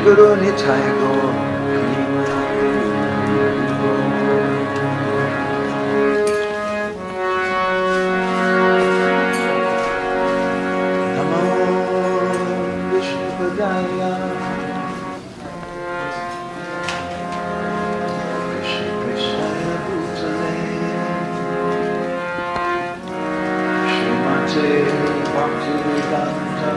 Guru Nitai Gaur. Namo Vishnupadaya. Krishna Krishna Bhutale. Srimate Bhaktivedanta.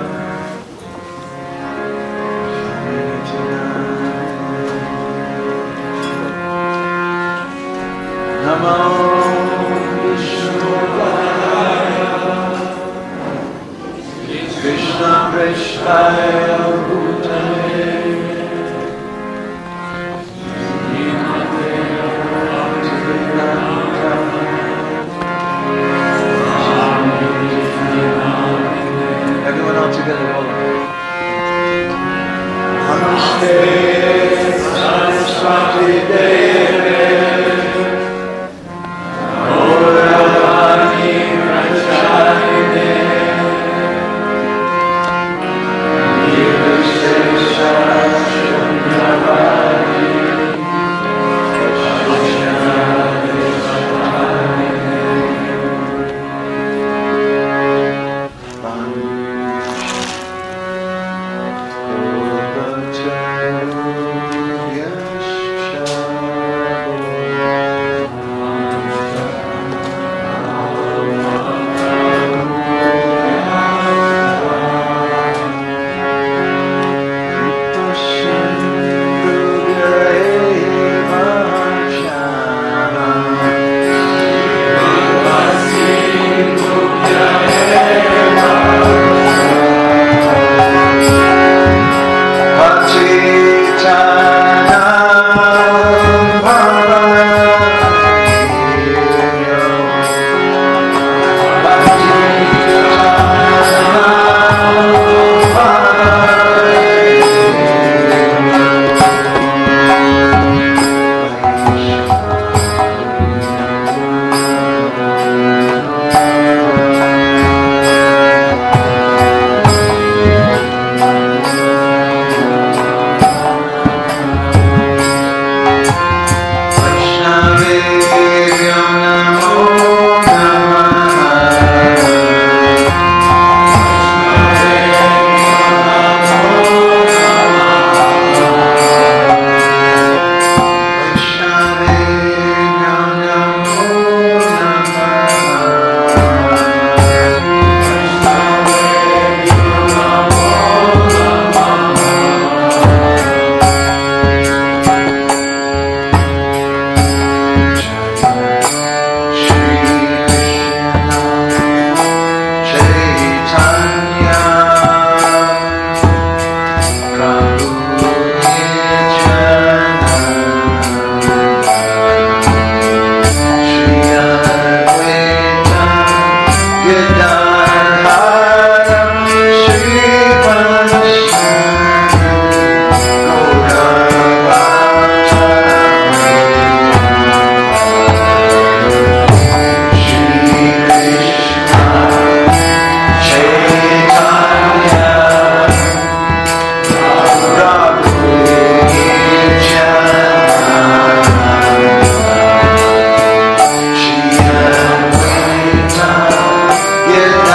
Namo Vishnupadaya. Krishna Krishnaya Bhutale. Everyone all together, Namaste Saraswati Devi. Gauravani Pracharine. Nirvishesha Shunyavadi. Yeah.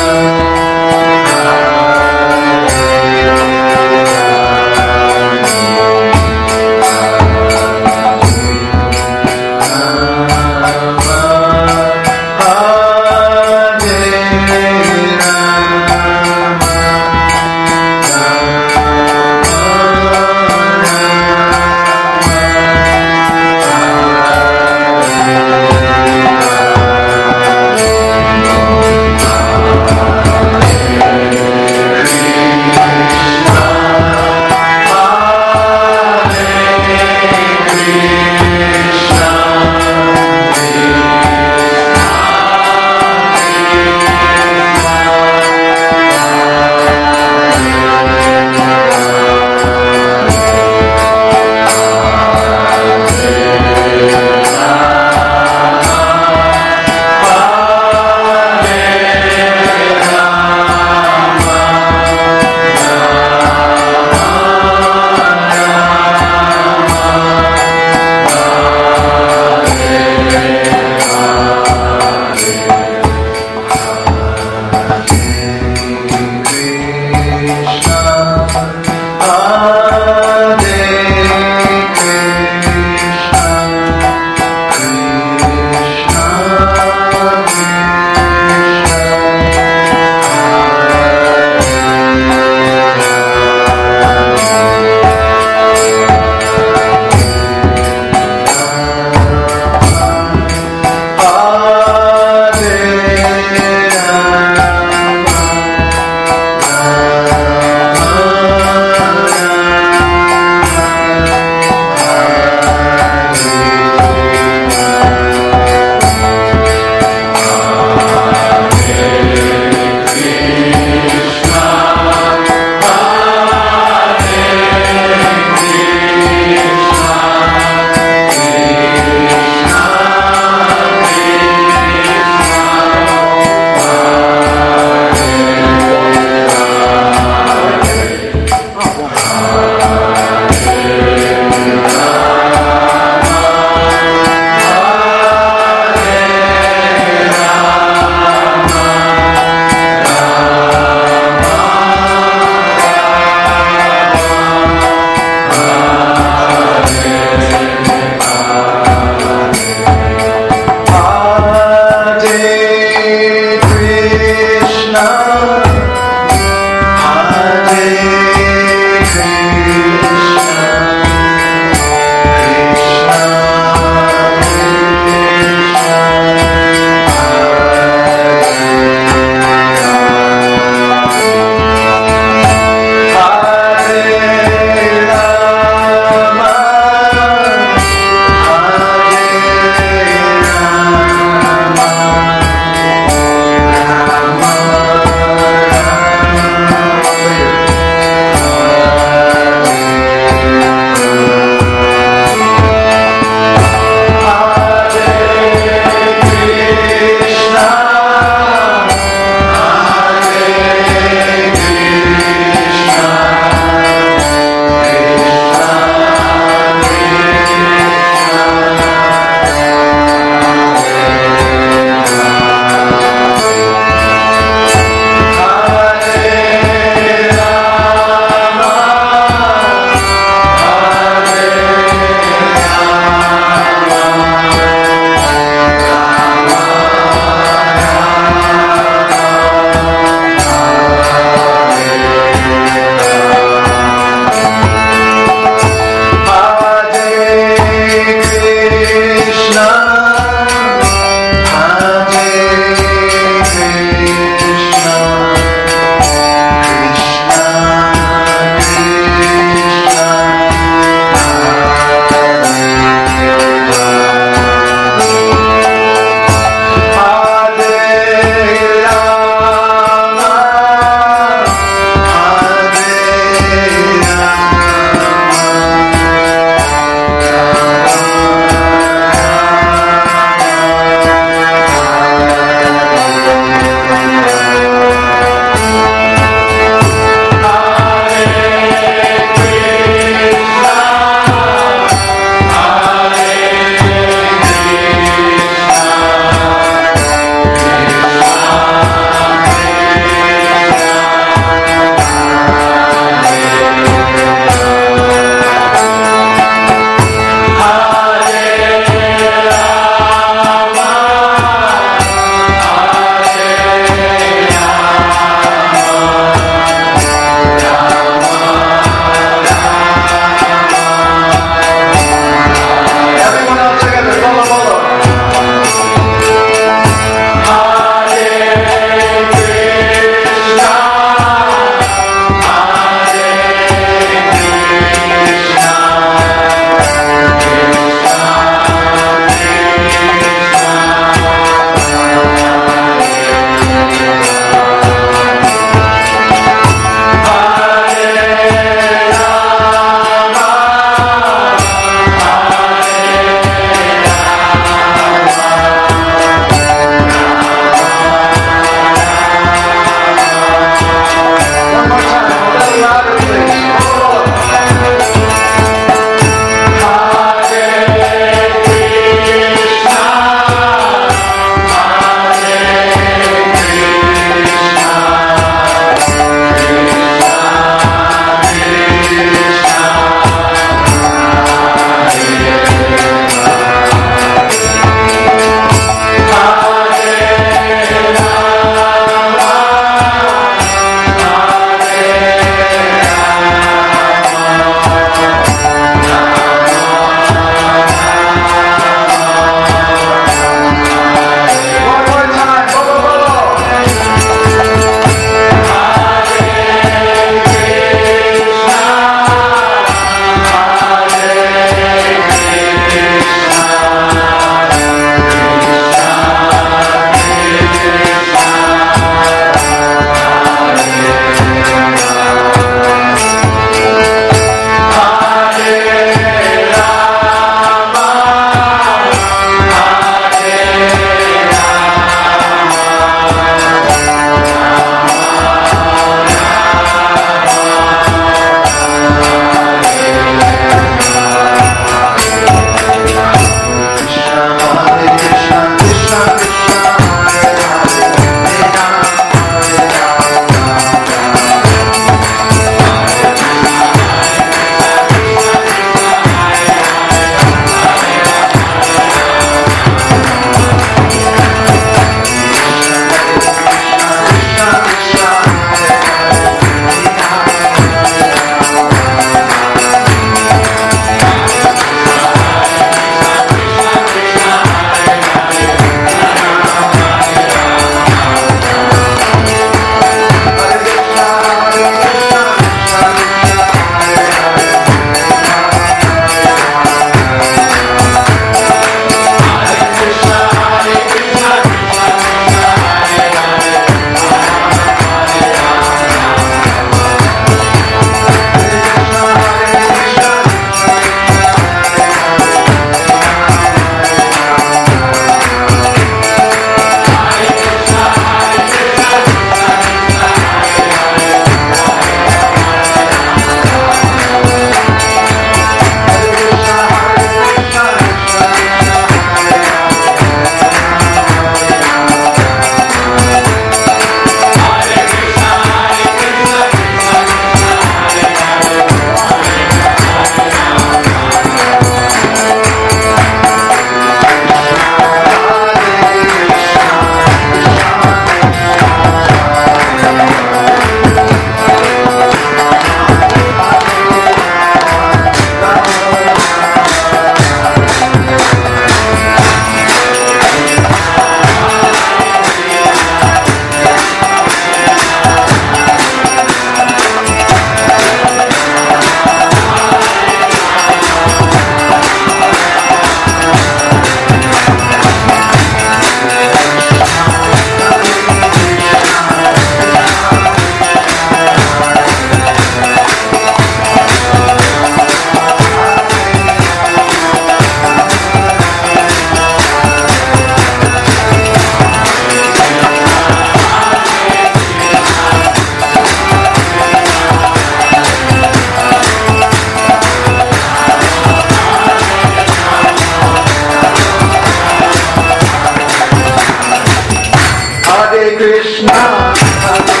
Krishna, Hare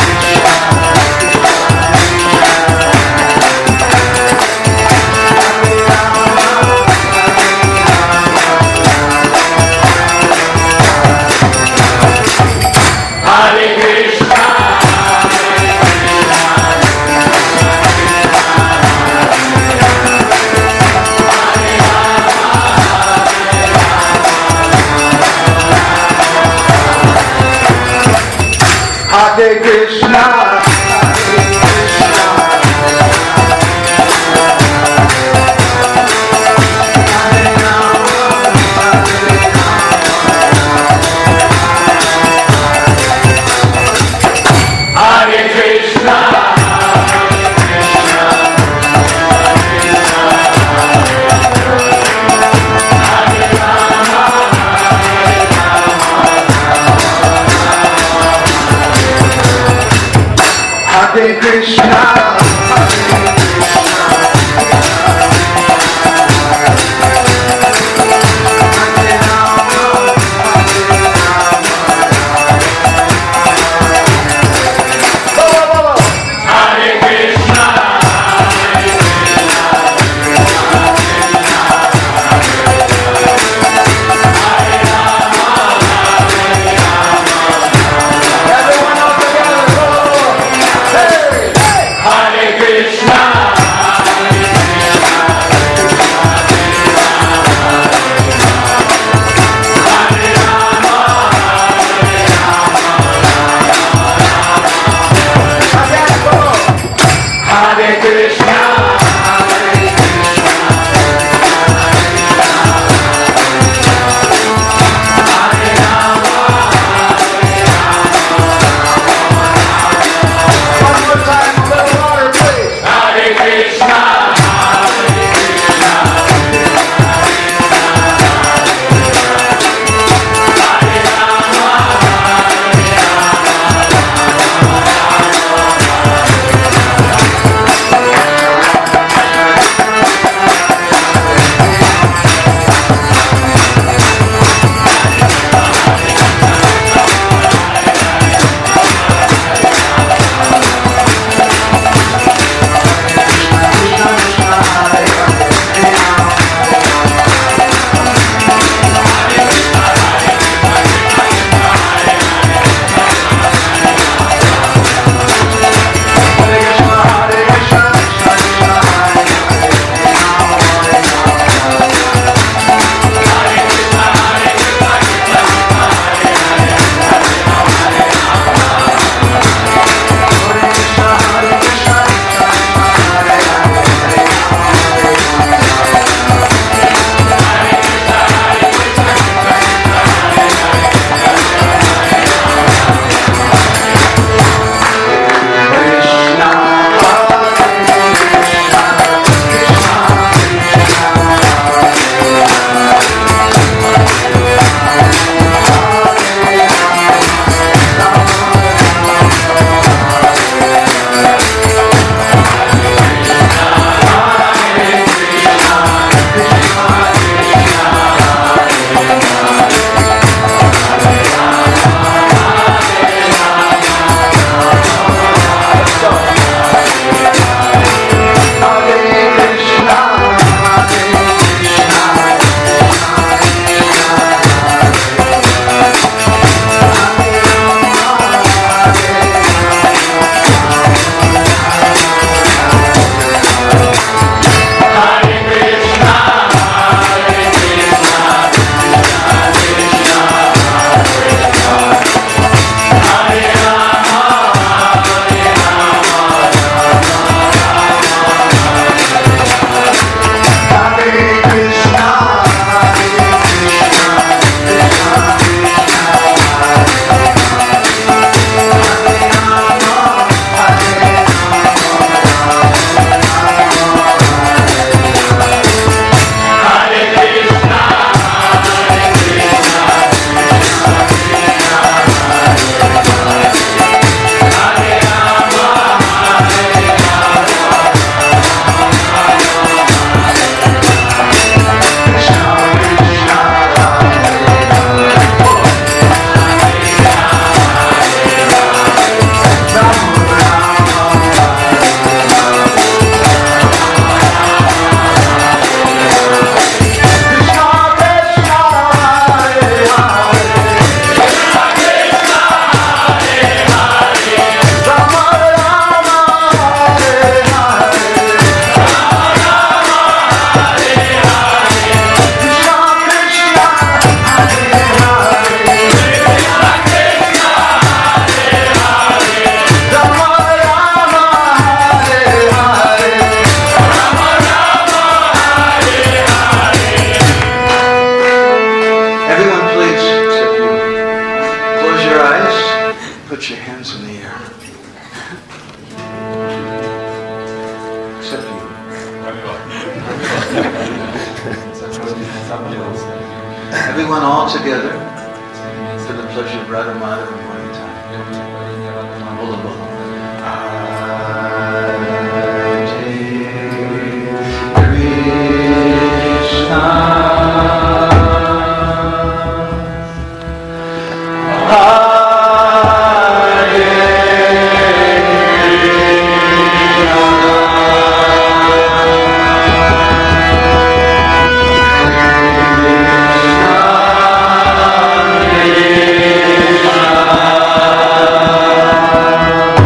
Krishna, Hare Krishna, put your hands in the air. Except you. Everyone all together for the pleasure of Radha Madhava one more time. Bola bola. Hare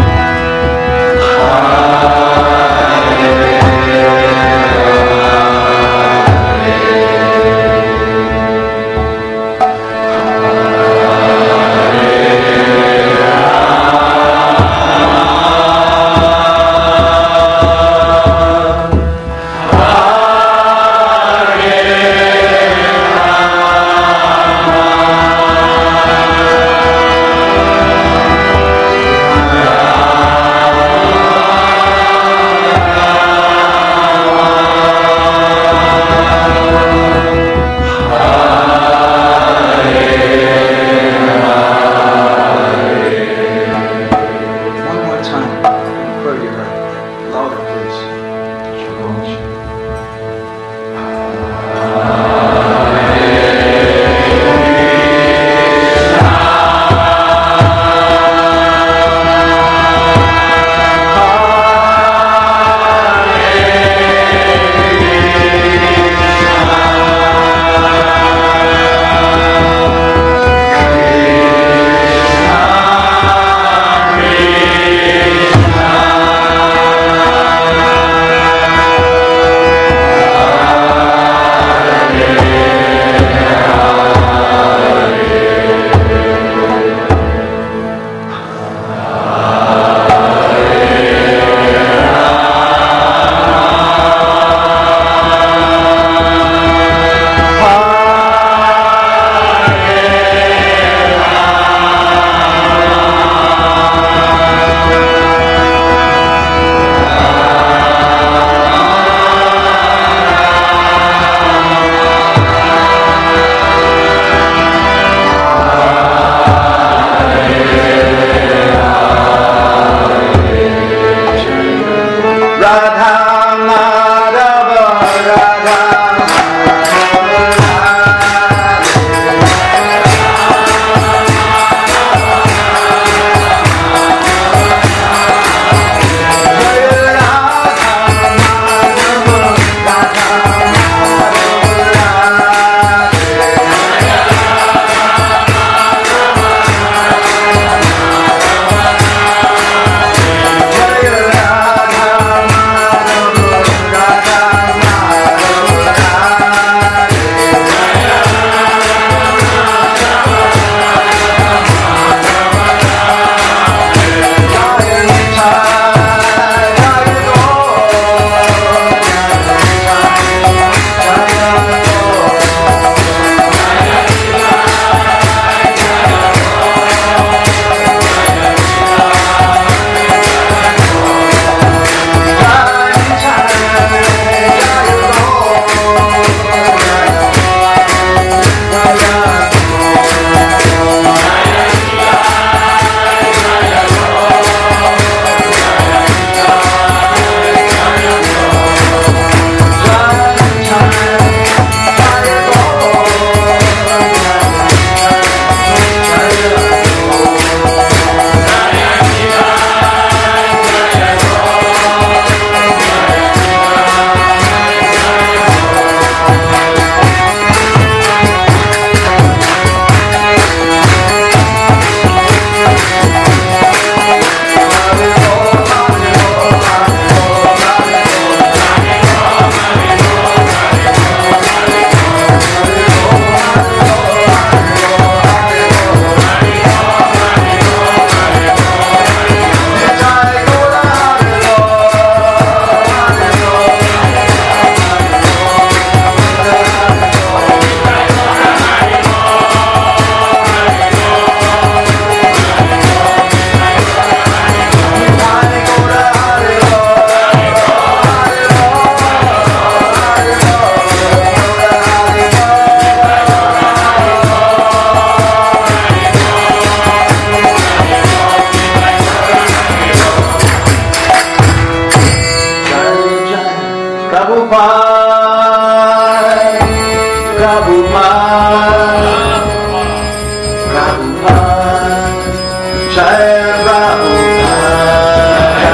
Jaya Prabhupada,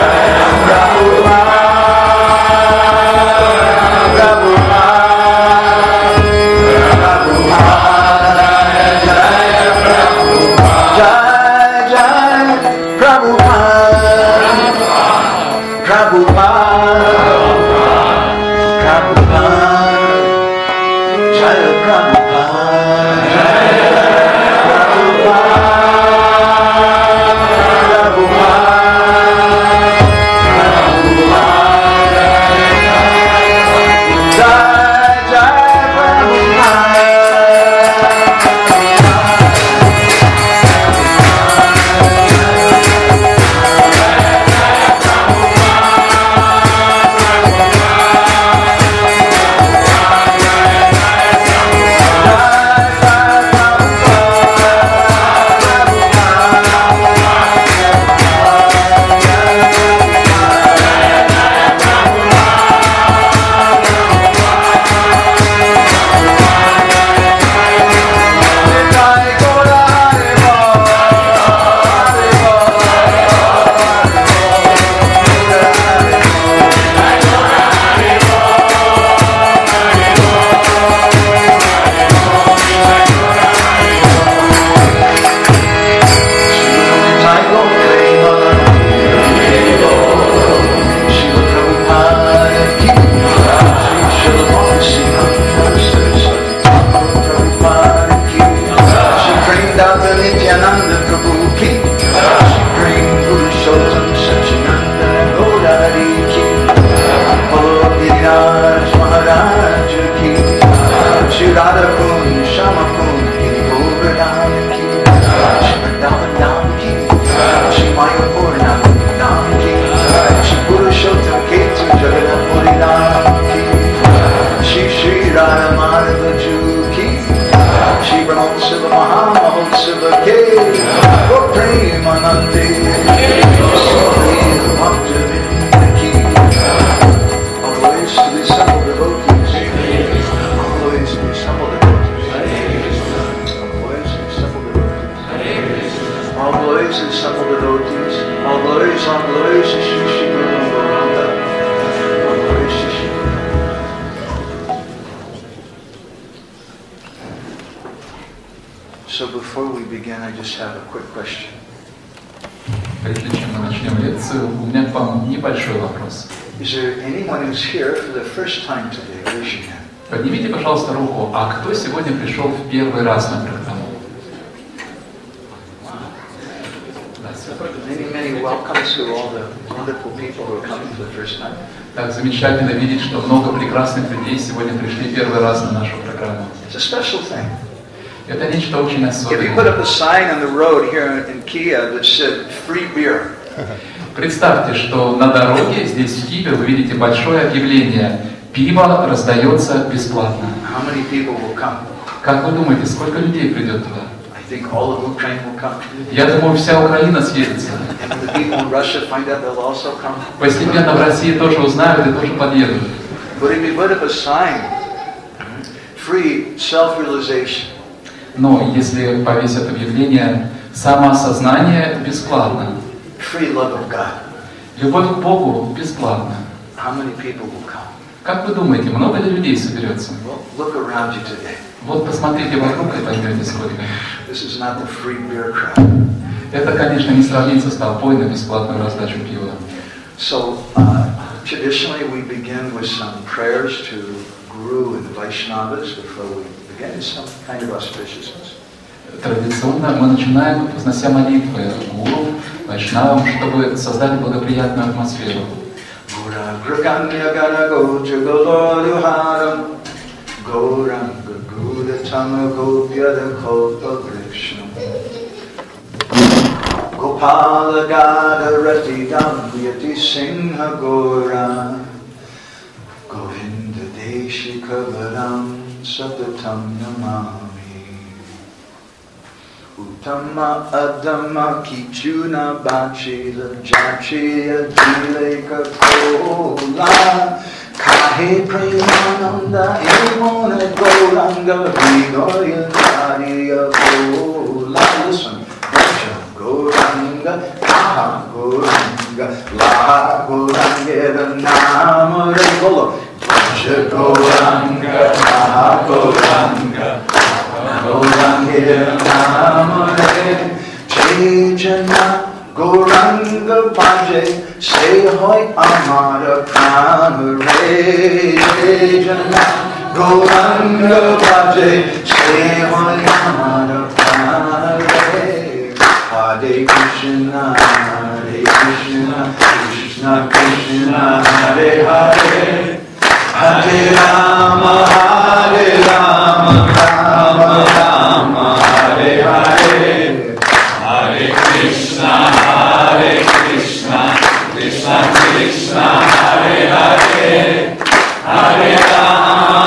So before we begin, I just have a quick question. Прежде чем мы начнем лекцию, у меня к вам небольшой вопрос. Is there anyone who's here for the first time today? Raise your hand. Поднимите, пожалуйста, руку. А кто сегодня пришел в первый раз на программу? Many welcomes to all the wonderful people who are coming for the first time. Так замечательно видеть, что много прекрасных людей сегодня пришли первый раз на нашу программу. It's a special thing. Это нечто очень If you put особенное. up a sign on the road here in Kia that said free beer, Представьте, что на дороге здесь в Киеве вы видите большое объявление: пиво раздается бесплатно. how many people will come? Как вы думаете, сколько людей придет туда? I think all of Ukraine will come. Я думаю, вся Украина съедется. And when the people in Russia find out, they'll also come. Постепенно в России тоже узнают и тоже подъедут. But if you put up a sign, free self-realization, Но если повесят объявление «самоосознание бесплатно», free love of God, «любовь к Богу бесплатно», how many people will come? как вы думаете, много ли людей соберется? Well, look around you today. Вот посмотрите вокруг и поймете сколько. This is not the free beer crowd. Это, конечно, не сравнится с толпой на бесплатную раздачу пива. So, traditionally we begin with some prayers to Guru and Vaishnavas before we begin some kind of auspiciousness. Традиционно мы начинаем, вознося молитвы гуру, вайшнавам, чтобы создать благоприятную атмосферу. Gura Graganya Gana Gojagaloduharam Gauranga Gudatama Gopyada Kopa Vrishnu Gopala Gada Rati Damyati Singha Gora Govinda Deshika Varam Satatam Namami Uttama Adama Kichuna Bachila Jachiya Dileka Kola Kahe Premananda Emona Goranga Vigoya Dariya Kola. Listen, Raja Gora Jana Gauranga Bhaje Se Hoy Amara Pran Hare Jana Gauranga Bhaje Se Hoy Amara Pran Hare Hare Krishna Krishna Krishna Hare Hare Hare Rama Rama Rama Hare Hare Hare Krishna Krishna Krishna Hare Hare Hare Rama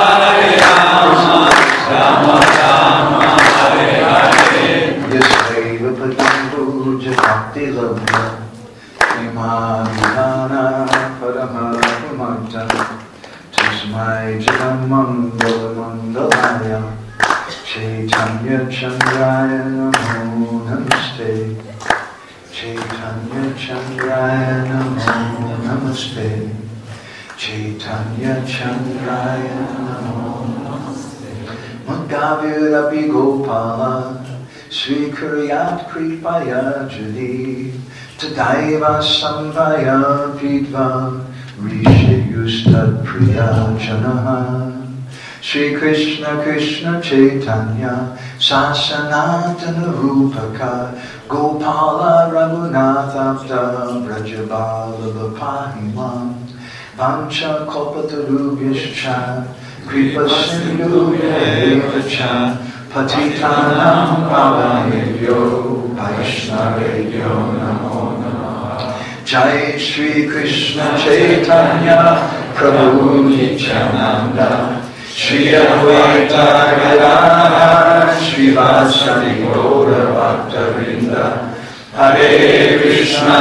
Rama Rama Hare Hare Yasvaiva Padambuja Bhakti Labha Imadhana Paramahamata Tasmai Janamangala Mangalaya Chaitanya Chandraya Namo Namaste Chaitanya Chandraya Namo Namaste Chaitanya Chandraya Namo Namaste Madhavirapi Gopala Sri Kuryat Kripaya Jadi Tadaiva Samvaya Pidva Rishi Yustad Priya Janaha Shri Krishna Krishna Chaitanya Sasanatana Rupaka Gopala Raghunatha Brajabala Bapahiman Vancha Kalpatarubhyascha Kripa Sindhubhya Patitanam Pavanebhyo Vaishnavebhyo Namo Namaha Jai Shri Krishna Chaitanya Prabhu Nityananda Shri Advaita Gadadhara Shri Vasari Gaura Bhaktavinda Hare Krishna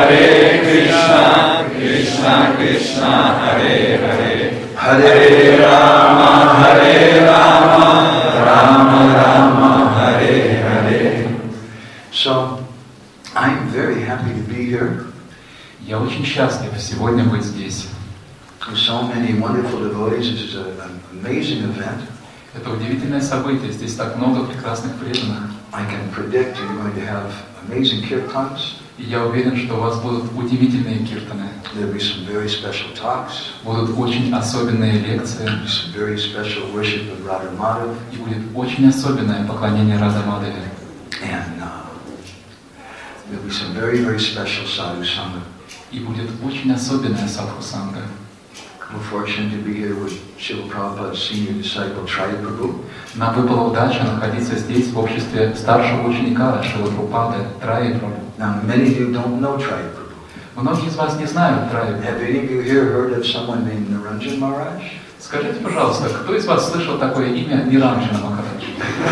Krishna Krishna Hare Hare Hare Rama Rama Rama Hare Hare. So, I'm very happy to be here. Я очень счастлив сегодня быть здесь. With so many wonderful devotees, this is an amazing event. Это удивительное событие, здесь так много прекрасных преданных. I can predict you're going to have amazing kirtans. И я уверен, что у вас будут удивительные киртаны. There'll be some very special talks. Будут очень особенные лекции. There'll be some very special worship of Radha Madhav. И будет очень особенное поклонение Рада Мадхаве. And there'll be some very, very special sadhu sangha. И будет очень особенная садху-санга. We're fortunate to be here with Srila Prabhupada's senior disciple, Traya Prabhu. Нам выпала удача находиться здесь в обществе старшего ученика Шрилы Прабхупады, Траи Прабху. Now, many of you don't know Traya Prabhu. Многие из вас не знают Траи Прабху. Have any of you here heard of someone named Niranjan Maharaj? Скажите, пожалуйста, кто из вас слышал такое имя Ниранджана Махарадж?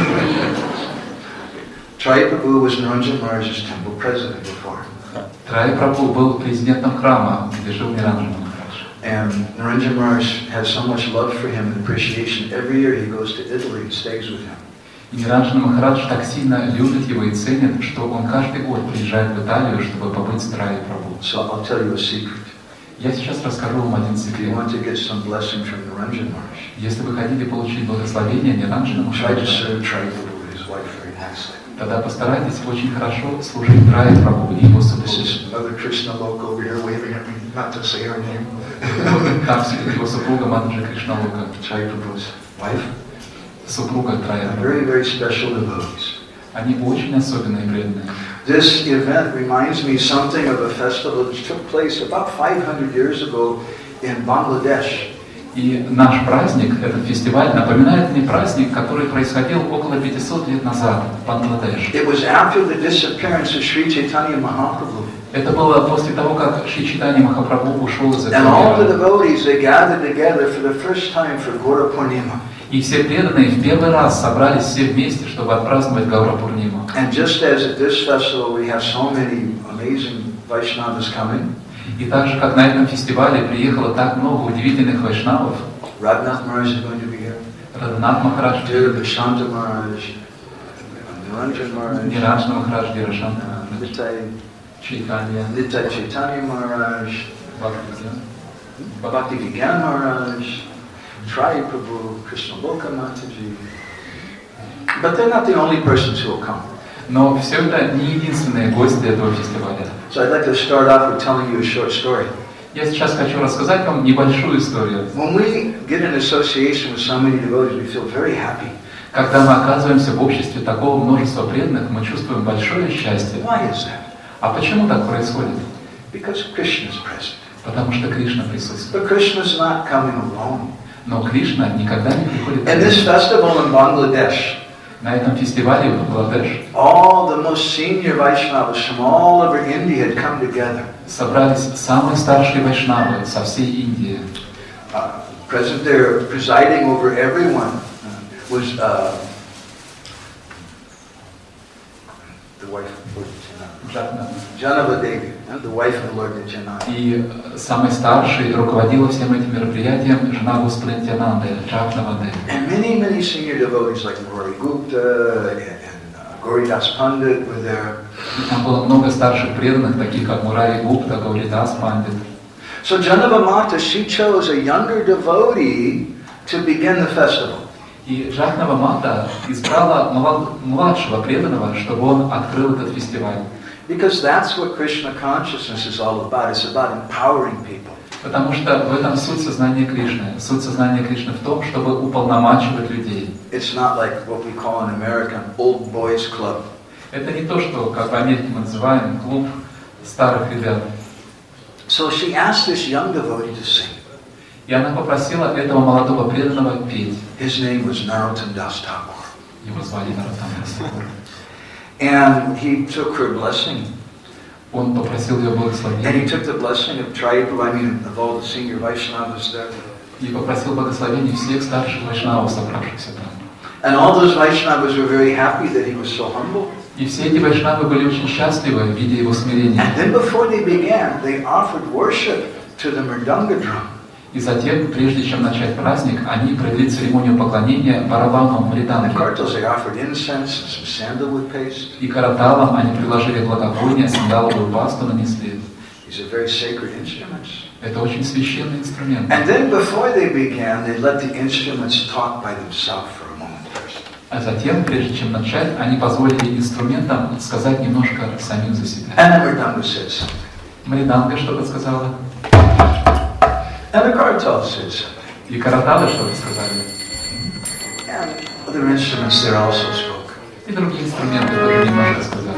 Traya Prabhu was Niranjan Maharaj's temple president before. Траи Прабху был президентом храма, где жил Ниранджана Махарадж. And Niranjan Maharaj has so much love for him and appreciation. Every year he goes to Italy and stays with him. И Ниранджана Махарадж так сильно любит его и ценит, что он каждый год приезжает в Италию, чтобы побыть с Траи Прабху. So I'll tell you a secret. Я сейчас расскажу вам один If you секрет. want to get some blessing from Niranjan Maharaj, Если вы хотите получить благословение Ниранджана try to Махараджа, serve Traya Prabhu and his wife very nicely. тогда постарайтесь очень хорошо служить Траи Прабху и его This супруге. is Mother Krishna Loka over here waving at me not to say her name. Вот там сидит его супруга Мададжи Кришналока, Traya Prabhu's wife. супруга Траи Прабху. Very, very special devotees. Они очень особенные и преданные. This event reminds me something of a festival that took place about 500 years ago in Bangladesh. И наш праздник, этот фестиваль, напоминает мне праздник, который происходил около 500 лет назад в Бангладеше. It was after the disappearance of Sri Chaitanya Mahaprabhu. Это было после того, как Шри Чайтанья Махапрабху ушел из And этого all the мира. devotees, they gathered together for the first time for Gaura Purnima. И все преданные в первый раз собрались все вместе, чтобы отпраздновать Гаура Пурниму. And just as at this festival we have so many amazing Vaishnavas coming, И так же, как на этом фестивале приехало так много удивительных вайшнавов, Radhanath Maharaj is going to be here, Радханат Махарадж, Dear Vishanta Maharaj, Niranjan Maharaj, Ниранджана Махарадж, Дирашанта, Nitai Чайтанья, Chaitanya Maharaj, Бхакти, Bhakti Vigyan Maharaj, Traya Prabhu, Krishna Loka Mataji. But they're not the only persons who will come. Но все это не единственные гости этого фестиваля. So I'd like to start off with telling you a short story. Я сейчас хочу рассказать вам небольшую историю. When we get in association with so many devotees, we feel very happy. Когда мы оказываемся в обществе такого множества преданных, мы чувствуем большое счастье. Why is that? А почему так происходит? Because Krishna is present. Потому что Кришна присутствует. But Krishna is not coming alone. Но Кришна никогда не приходит In this один. festival in Bangladesh, На этом фестивале в Бангладеш all the most senior Vaishnavas from all over India had come together. собрались самые старшие вайшнавы со всей Индии. Present there, presiding over everyone, was the wife of Janava Devi, the wife of the Lord Nityananda. И самый старший руководила всем этим мероприятием жена Господа Нитьянанды, Джахнава Деви. And many senior devotees like Gauri Gupta and Gauri Das Pandit were there. И там было много старших преданных, таких как Мурари Гупта, Гауридас Пандит. So Janava Mata, she chose a younger devotee to begin the festival. И Джахнава Мата избрала младшего преданного, чтобы он открыл этот фестиваль. Because that's what Krishna consciousness is all about. It's about empowering people. Потому что в этом суть сознания Кришны. Суть сознания Кришны в том, чтобы уполномачивать людей. It's not like what we call in America an old boys club. Это не то, что, как в Америке мы называем, клуб старых ребят. So she asked this young devotee to sing. И она попросила этого молодого преданного петь. His name was Narottam Das Thakur. Его звали Нароттам Дас Такур. And he took her blessing. Он попросил ее And he благословения. took the blessing of Tribu, of all the senior Vaishnavas there. И попросил благословения всех старших вайшнавов, собравшихся там. And all those Vaishnavas were very happy that he was so humble. И все эти вайшнавы были очень счастливы, видя его смирение. And then before they began, they offered worship to the Mridanga drum. И затем, прежде чем начать праздник, они провели церемонию поклонения барабану And Мриданги. Kartals, they offered incense and some sandalwood paste. И караталам они приложили благовоние, сандаловую пасту нанесли. These are very sacred instruments. Это очень священный инструмент. And then before they began, they let the instruments talk by themselves for a moment first. А затем, прежде чем начать, они позволили инструментам сказать немножко самим за себя. And the Mridanga said something. Мриданга что-то сказала, And the Kartals said something. и караталы что-то сказали. And other instruments there also spoke. И другие инструменты тоже немножко сказали.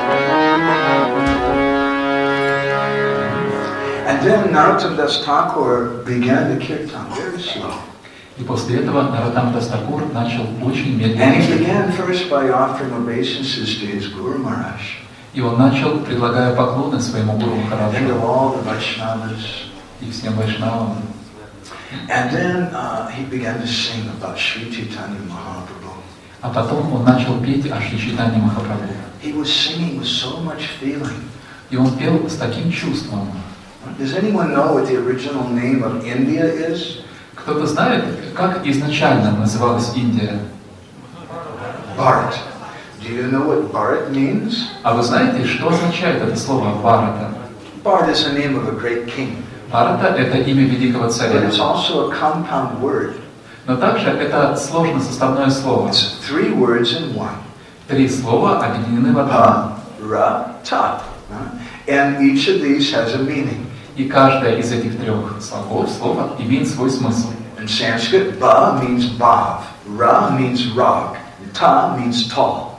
And then Narottam Das Thakur began the kirtan very slow. И после этого Нароттам Дас Такур начал очень And he медленно. began first by offering obeisances to his Guru Maharaj И он начал, предлагая поклоны своему гуру and to Махараджу all the Vaishnavas. и всем вайшнавам. And then he began to sing about Sri Chaitanya Mahaprabhu. А потом он начал петь о Шри Чайтанье Махапрабху. He was singing with so much feeling. И он пел с таким чувством. Does anyone know what the original name of India is? Кто-то знает, как изначально называлась Индия? Bharat. Do you know what Bharat means? А вы знаете, что означает это слово Бхарата? Bharat is the name of a great king. Бхарата – это имя великого But царя. it's also a compound word. Но также это сложно составное слово. It's 3 words in one. 3 слова объединены в одно. Bharata. And each of these has a meaning. И каждое из этих 3 слов имеет свой смысл. In Sanskrit, ba means bhav, ra means rag, and ta means tall.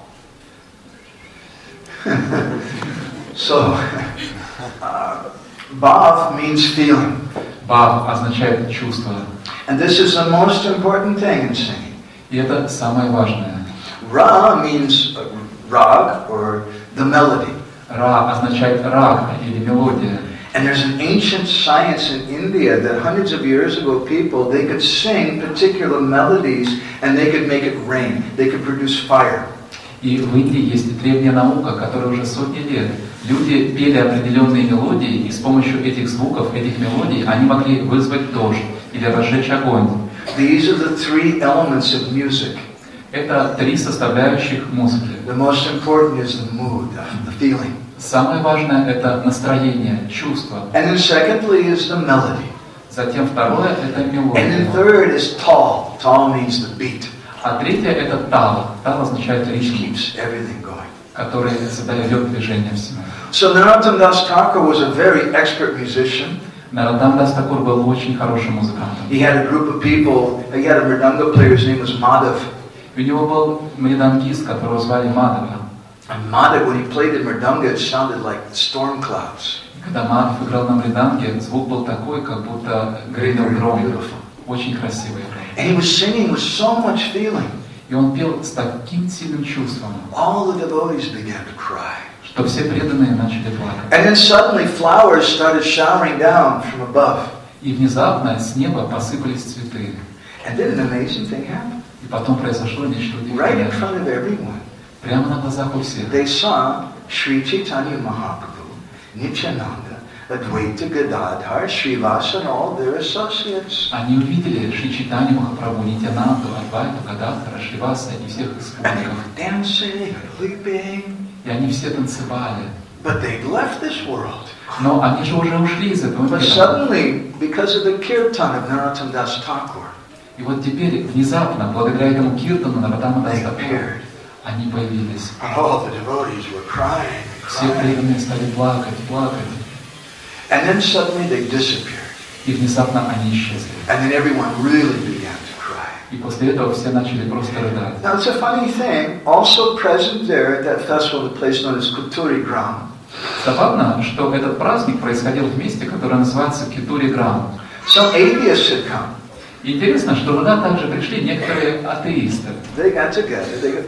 So, bhav means feeling. Бхав означает чувство. And this is the most important thing in singing. И это самое важное. Ra means rag, or the melody. Ра означает раг или мелодия. And there's an ancient science in India that hundreds of years ago people, they could sing particular melodies and they could make it rain. They could produce fire. И в Индии есть древняя наука, которая уже сотни лет. Люди пели определенные мелодии, и с помощью этих звуков, этих мелодий, они могли вызвать дождь или разжечь огонь. These are the 3 elements of music. Это 3 составляющих музыки. The most important is the mood, the feeling. Самое важное – это настроение, чувство. And then secondly is the melody. Затем второе – это And then мелодия. third is tal. Tal means the beat. А третье – это тал. Тал означает It ритм, keeps everything going. который задает движение всему. So Narottam Das Thakur was a very expert musician. Нароттам Дас Такур был очень хорошим музыкантом. He had a group of people, he had a mridanga player, his name was Madhav. У него был мридангист, которого звали Мадхава. And Madhav, when he played the mridanga, it sounded like storm clouds. Когда Мадхав играл на мриданге, звук был такой, как будто гремел гром. Очень красивый. And he was singing with so much feeling. И он пел с таким сильным чувством, All the devotees began to cry. что все преданные начали плакать. And then suddenly flowers started showering down from above. И внезапно с неба посыпались цветы. And then an amazing thing happened. И потом произошло нечто Right in удивительное. front of everyone. Прямо на глазах у всех. They saw Sri Chaitanya Mahaprabhu, Nityananda, Advaita Gadadhar, Srivasa, and all their associates. Они увидели Шри Чайтанью Махапрабху, Нитянанду, Адвайту, Гададхара, Шриваса и всех их And they спутников. were dancing and leaping. И они все танцевали. But they'd left this world. Но они же уже ушли из этого But мира. suddenly, because of the kirtan of Narottam Das Thakur, И вот теперь, внезапно, благодаря этому киртану Нароттама Дас they Такура, appeared. они появились. And all the devotees were crying, Все crying. преданные стали плакать, плакать. And then suddenly they disappeared. И внезапно они исчезли. And then everyone really began to cry. И после этого все начали просто рыдать. Now it's a funny thing, also present there at that festival, the place known as Kuturi Gram, Забавно, что этот праздник происходил в месте, которое называется Китури Грам. some atheists had come. И интересно, что туда также пришли некоторые атеисты. They got together.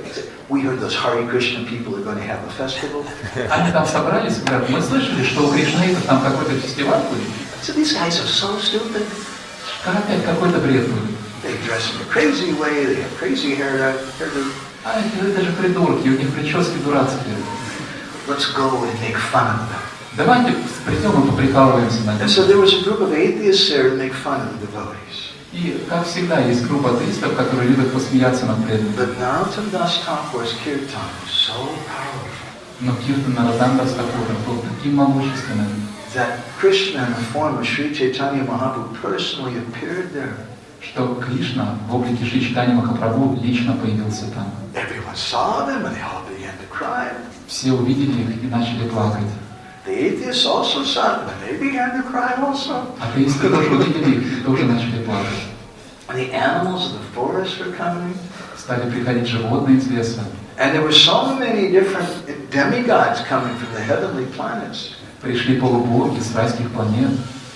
We heard those Hare Krishna people are going to have a festival. Они там собрались, говорят, мы слышали, что у кришнаитов там какой-то фестиваль будет. So these guys are so stupid. Как опять какой-то бред будет. They dress in a crazy way. They have crazy hairdo. А это же придурки, у них прически дурацкие. Let's go and make fun of them. Давайте придем и поприкалываемся над And ним. so there was a group of atheists there to make fun of the devotees. И, как всегда, есть группа атеистов, которые любят посмеяться над преданными. But Narottam Das Thakur's kirtan was so powerful Но киртан Нароттам Дас Такура был таким могущественным, that Krishna in the form of Sri Chaitanya Mahaprabhu personally appeared there. что Кришна в облике Шри Чайтаньи Махапрабху лично появился там. Everyone saw them and they all began to cry. Все увидели их и начали плакать. The atheists also saw them and they began to cry also. Атеисты тоже увидели их и тоже начали плакать. And the animals of the forest were coming. Стали приходить животные из леса. And there were so many different demigods coming from the heavenly planets. Пришли полубоги с райских планет.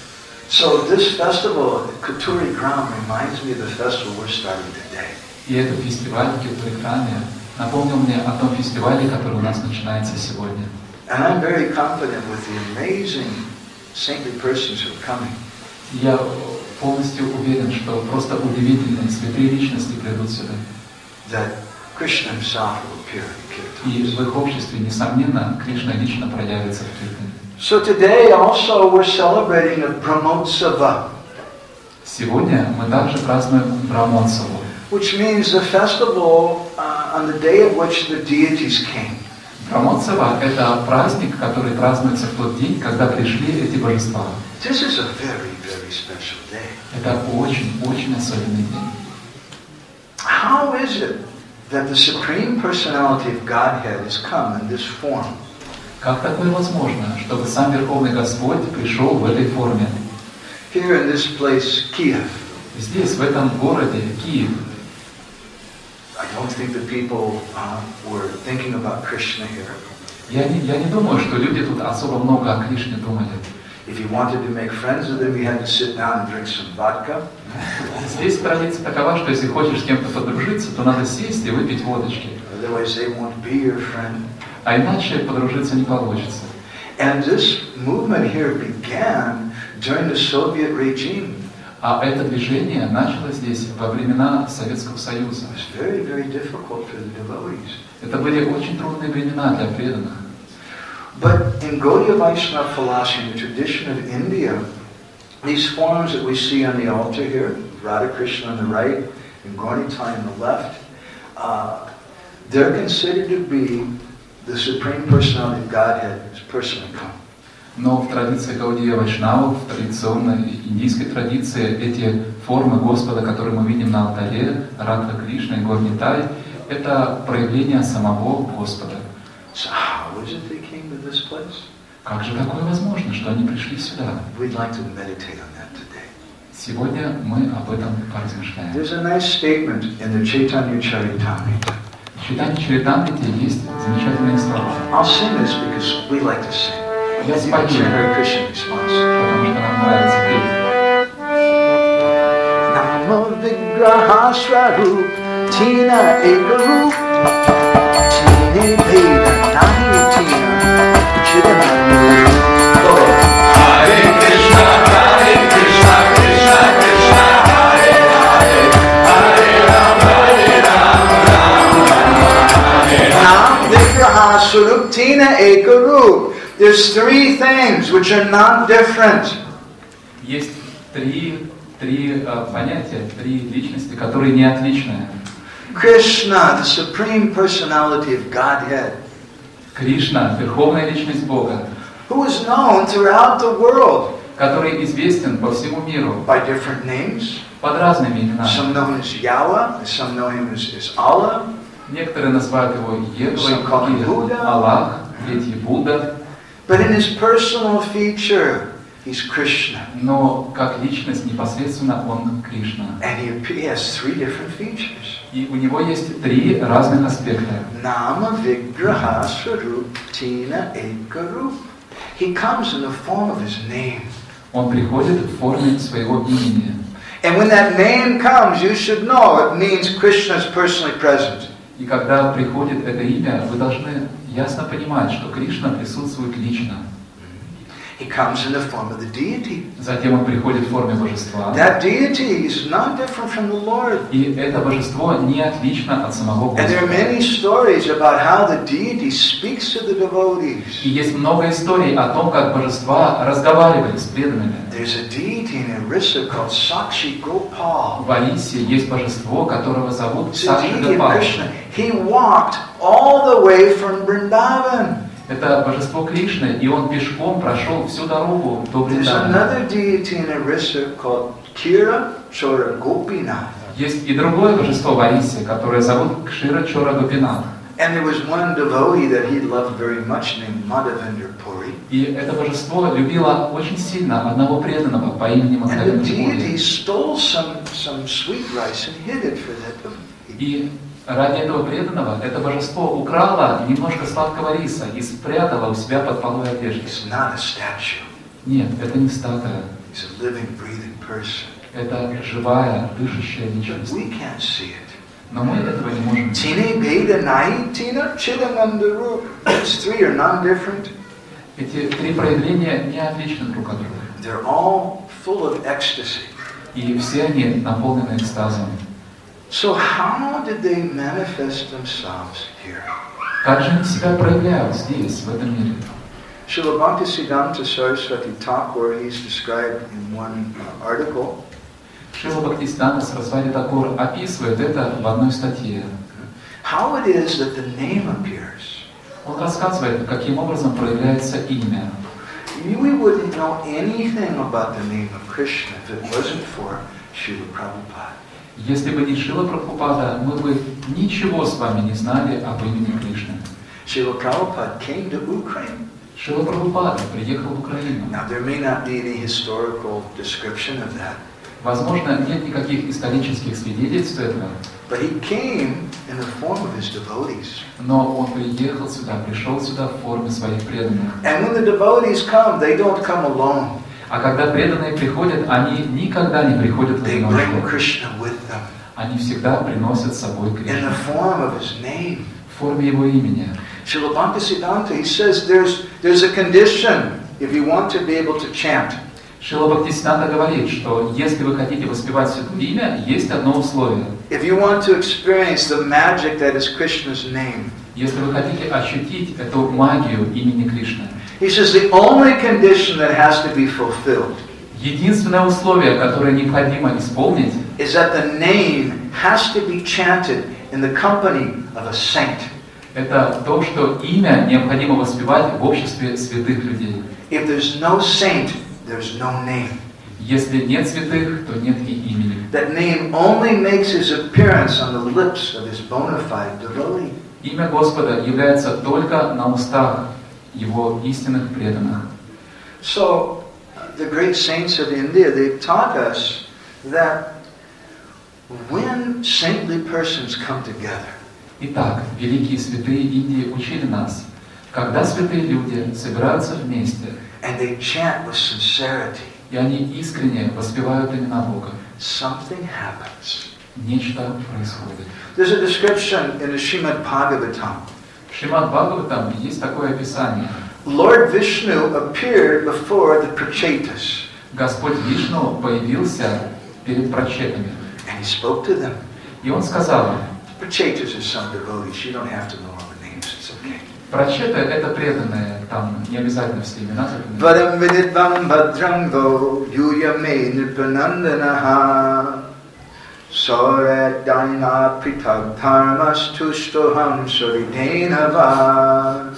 So this festival, Kuturi Gram, reminds me of the festival we're starting today. И этот фестиваль в Китури-Граме напомнил мне о том фестивале, который у нас начинается сегодня. And I'm very confident with the amazing saintly persons who are coming. Я полностью уверен, что просто удивительные святые личности придут сюда. That Krishna himself will appear in И Kirtan. в их обществе, несомненно, Кришна лично проявится в Киртане. So today also we're celebrating a Brahmotsava, Сегодня мы также празднуем Брамотсаву, which means the festival on the day of which the deities came. Брамотсава – это праздник, который празднуется в тот день, когда пришли эти божества. This is a very, very special day. Это очень-очень особенный день. How is it that the Supreme Personality of Godhead has come in this form? Как такое возможно, чтобы сам Верховный Господь пришел в этой форме? Here in this place, Kiev, Здесь, в этом городе, Киев, I don't think that people were thinking about Krishna here. я не думаю, что люди тут особо много о Кришне думали. If you wanted to make friends with him, you had to sit down and drink some vodka. Здесь традиция такова, что если хочешь с кем-то подружиться, то надо сесть и выпить водочки. Otherwise, they won't be your friend. А иначе подружиться не получится. And this movement here began during the Soviet regime. А это движение началось здесь во времена Советского Союза. It was very, very difficult for the devotees. Это были очень трудные времена для преданных. But in Gaudiya Vaishnava philosophy, in the tradition of India, these forms that we see on the altar here, Radha Krishna on the right and Gaurnitai on the left, they're considered to be the Supreme Personality of Godhead has personally come. Но в традиции Гаудия Вайшнавов, в традиционной индийской традиции, эти формы Господа, которые мы видим на алтаре, Радха Кришна и Горнитай, это проявление самого Господа. So how is it they came to this place? Как же такое возможно, что они пришли сюда? We'd like to meditate on that today. Сегодня мы об этом поразмышляем. There's a nice statement in the Chaitanya Charitamrita. В Чайтанья Чаритамрите есть замечательные слова. I'll sing this because we like to sing. Я You can спою, sing Hare Krishna response. потому что нам нравится петь. Nama Vigraha Swarup Tina Ekarup Tine Veda Nahi Tina Chidananda. Hare Krishna, Krishna Krishna, Hare Hare, Hare Rama, Hare Rama. Nam Vigraha Swarup Tina Ekarup. There's three things which are not different. Есть три понятия, три личности, которые не отличны. Krishna, the Supreme Personality of Godhead, Кришна, верховная личность Бога, who is known throughout the world который известен по всему миру by different names. под разными именами. Some know him as Yahweh, some know him as Allah. Некоторые называют его Евой, Some call him другие Buddha. Аллах, третий Будда. But in his personal feature, he's Krishna. Но как личность непосредственно он Кришна. And he has three different features. И у него есть три разных аспекта. Nama Vigraha Swarup Tina Ekarup. He comes in the form of his name. Он приходит в форме своего имени. And when that name comes, you should know it means Krishna is personally present. И когда приходит это имя, вы должны ясно понимать, что Кришна присутствует лично. He comes in the form of the deity. Затем он приходит в форме божества. That deity is not different from the Lord. И это божество не отлично от самого And there are Господа. many stories about how the deity speaks to the devotees. И есть много историй о том, как божества разговаривали с преданными. There's a deity in Orissa called Sakshi Gopal. В Алисе есть божество, которого зовут It's a Сакши deity of Гопал. Krishna. He walked all the way from Vrindavan. Это божество Кришны, и он пешком прошел всю дорогу до There's Вриндавана. another deity in Orissa called Kira Chora Gopinath. Есть и другое божество в Алисе, которое зовут Кшира Чора Гопинат. And there was one devotee that he loved very much named Madhavendra Puri. И это божество любило очень сильно одного преданного по имени And the Мадхавендра deity Пури. stole some sweet rice and hid it for that devotee. И ради этого преданного это божество украло немножко сладкого риса и спрятало у себя под полой одежды. It's not a statue. Нет, это не статуя. It's a living, breathing person. Это живая, дышащая But личность. we can't see it. Но мы этого не можем видеть. Tine Veda Nai Tina Chidananda Rup. These three are non-different. Эти три проявления не отличны друг от друга. They're all full of ecstasy. И все они наполнены экстазом. So how did they manifest themselves here? Как же они себя проявляют здесь, в этом мире? Srila Bhaktisiddhanta Saraswati Thakur, he's described in one article. Шрила Бхактисиданта Сарасвати Такур описывает это в одной статье. How it is that the name appears. Он рассказывает, каким образом проявляется имя. We wouldn't know anything about the name of Krishna if it wasn't for Srila Prabhupada. Если бы не Шрила Прабхупада, мы бы ничего с вами не знали об имени Кришны. Srila Prabhupada came to Ukraine. Шрила Прабхупада приехал в Украину. Now there may not be any historical description of that, Возможно, нет никаких исторических свидетельств этого, but he came in the form of his devotees. но он приехал сюда, пришел сюда в форме своих преданных. And when the devotees come, they don't come alone. А когда преданные приходят, они никогда не приходят в They bring одиночку. Krishna with them Они всегда приносят с собой in Кришну the form of his name. в форме его имени. Srila Bhaktisiddhanta, he says there's a condition if you want to be able to chant. Шрила Бхактисиданта говорит, что если вы хотите воспевать Святое Имя, есть одно условие. If you want to experience the magic that is Krishna's name. Если вы хотите ощутить эту магию имени Кришны, He says the only condition that has to be fulfilled единственное условие, которое необходимо исполнить, is that the name has to be chanted in the company of a saint. это то, что имя необходимо воспевать в обществе святых людей. If there's no saint, there's no name. Если нет святых, то нет и имени. That name only makes his appearance on the lips of his bona fide devotee. Имя Господа является только на устах Его истинных преданных. So, the great saints of India, they've taught us that when saintly persons come together, Итак, великие святые Индии учили нас, когда святые люди собираются вместе, and they chant with sincerity, и они искренне воспевают имена Бога, something happens. нечто происходит. There's a description in the Srimad Bhagavatam. В Шримад Бхагаватам есть такое описание. Lord Vishnu appeared before the Prachetas, Господь Вишну появился перед прачетами, and he spoke to them. и Он сказал им, Prachetas are some devotees. You don't have to know all the names. It's okay. прачеты — это преданные, там не обязательно все имена запоминать. Vadam vididvam bhadrango yuyame nipanandanaha soradayana pritag dharmas tustoham soridenava.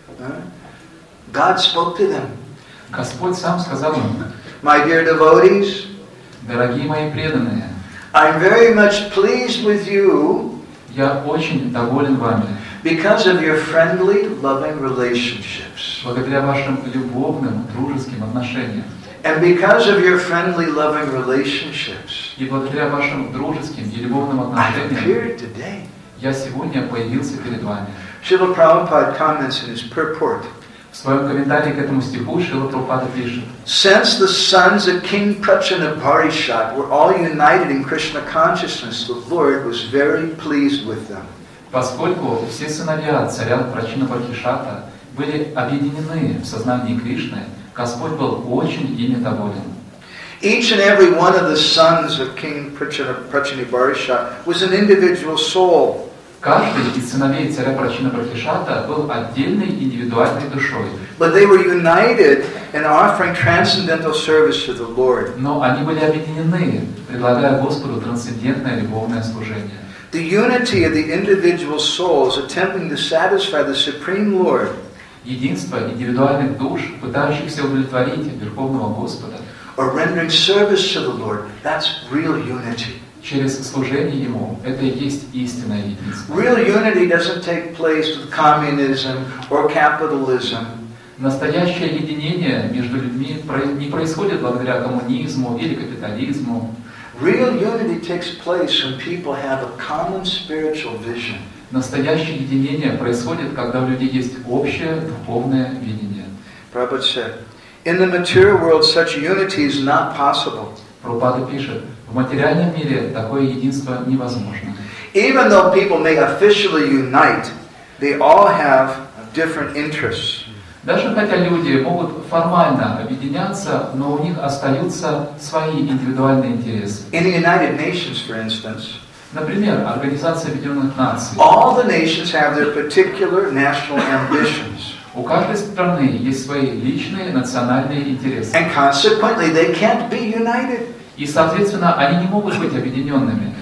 God spoke to them. Господь сам сказал им, My dear devotees, дорогие мои преданные, I'm very much pleased with you я очень доволен вами, because of your friendly, loving relationships. благодаря вашим любовным, дружеским отношениям. And because of your friendly, loving relationships, И благодаря вашим дружеским и любовным I've отношениям appeared today. я сегодня появился перед вами. Srila Prabhupada comments in his purport. В своем комментарии к этому стиху Шрила Прабхупада пишет: Since the sons of King Prachanaparishat were all united in Krishna consciousness, the Lord was very pleased with them. поскольку все сыновья царя Прачинапархишата были объединены в сознании Кришны, Господь был очень ими доволен. Each and every one of the sons of King Prachanaparishat was an individual soul. Каждый из сыновей царя Прачинапархишата был отдельной индивидуальной душой, But they were united in offering transcendental service to the Lord. но они были объединены, предлагая Господу трансцендентное любовное служение. The unity of the individual souls attempting to satisfy the Supreme Lord Единство индивидуальных душ, пытающихся удовлетворить Верховного Господа, or rendering service to the Lord, that's real unity. через служение Ему, это и есть истинное единство. Real unity doesn't take place with communism or capitalism. Настоящее единение между людьми не происходит благодаря коммунизму или капитализму. Real unity takes place when people have a common spiritual vision. Настоящее единение происходит, когда у людей есть общее духовное видение. Prabhupada said, in the material world such unity is not possible. Прабхупада пишет, в материальном мире такое единство невозможно. Even though people may officially unite, they all have different interests. Даже хотя люди могут формально объединяться, но у них остаются свои индивидуальные интересы. In the United Nations, for instance, Например, Организация Объединенных Наций. all the nations have their particular national ambitions. У каждой страны есть свои личные национальные интересы. And consequently, they can't be united. И, соответственно, они не могут быть объединенными.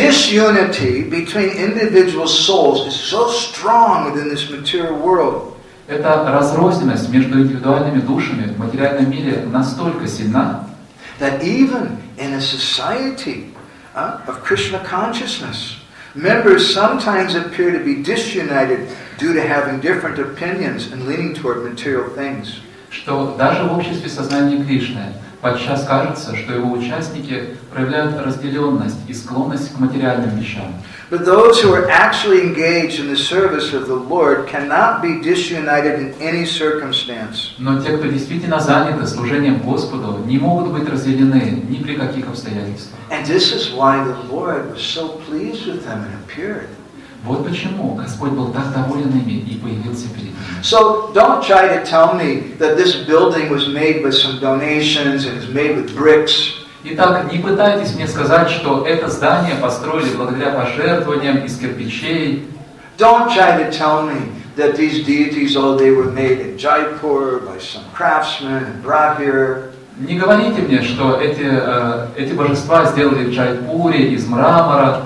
Disunity between individual souls is so strong within this material world Эта разрозненность между индивидуальными душами в материальном мире настолько сильна, that even in a society of Krishna consciousness, members sometimes appear to be disunited due to having different opinions and leaning toward material things. что даже в обществе сознания Кришны подчас кажется, что его участники проявляют разделенность и склонность к материальным вещам. But those who are actually engaged in the service of the Lord cannot be disunited in any circumstance. Но те, кто действительно заняты служением Господу, не могут быть разделены ни при каких обстоятельствах. And this is why the Lord was so pleased with them and appeared. Вот почему Господь был так доволен ими и появился перед ними. So don't try to tell me that this building was made with some donations and is made with bricks. Итак, не пытайтесь мне сказать, что это здание построили благодаря пожертвованиям из кирпичей. Don't try to tell me that these deities, they were made in Jaipur by some craftsman and brought here. Не говорите мне, что эти божества сделали в Джайпуре из мрамора.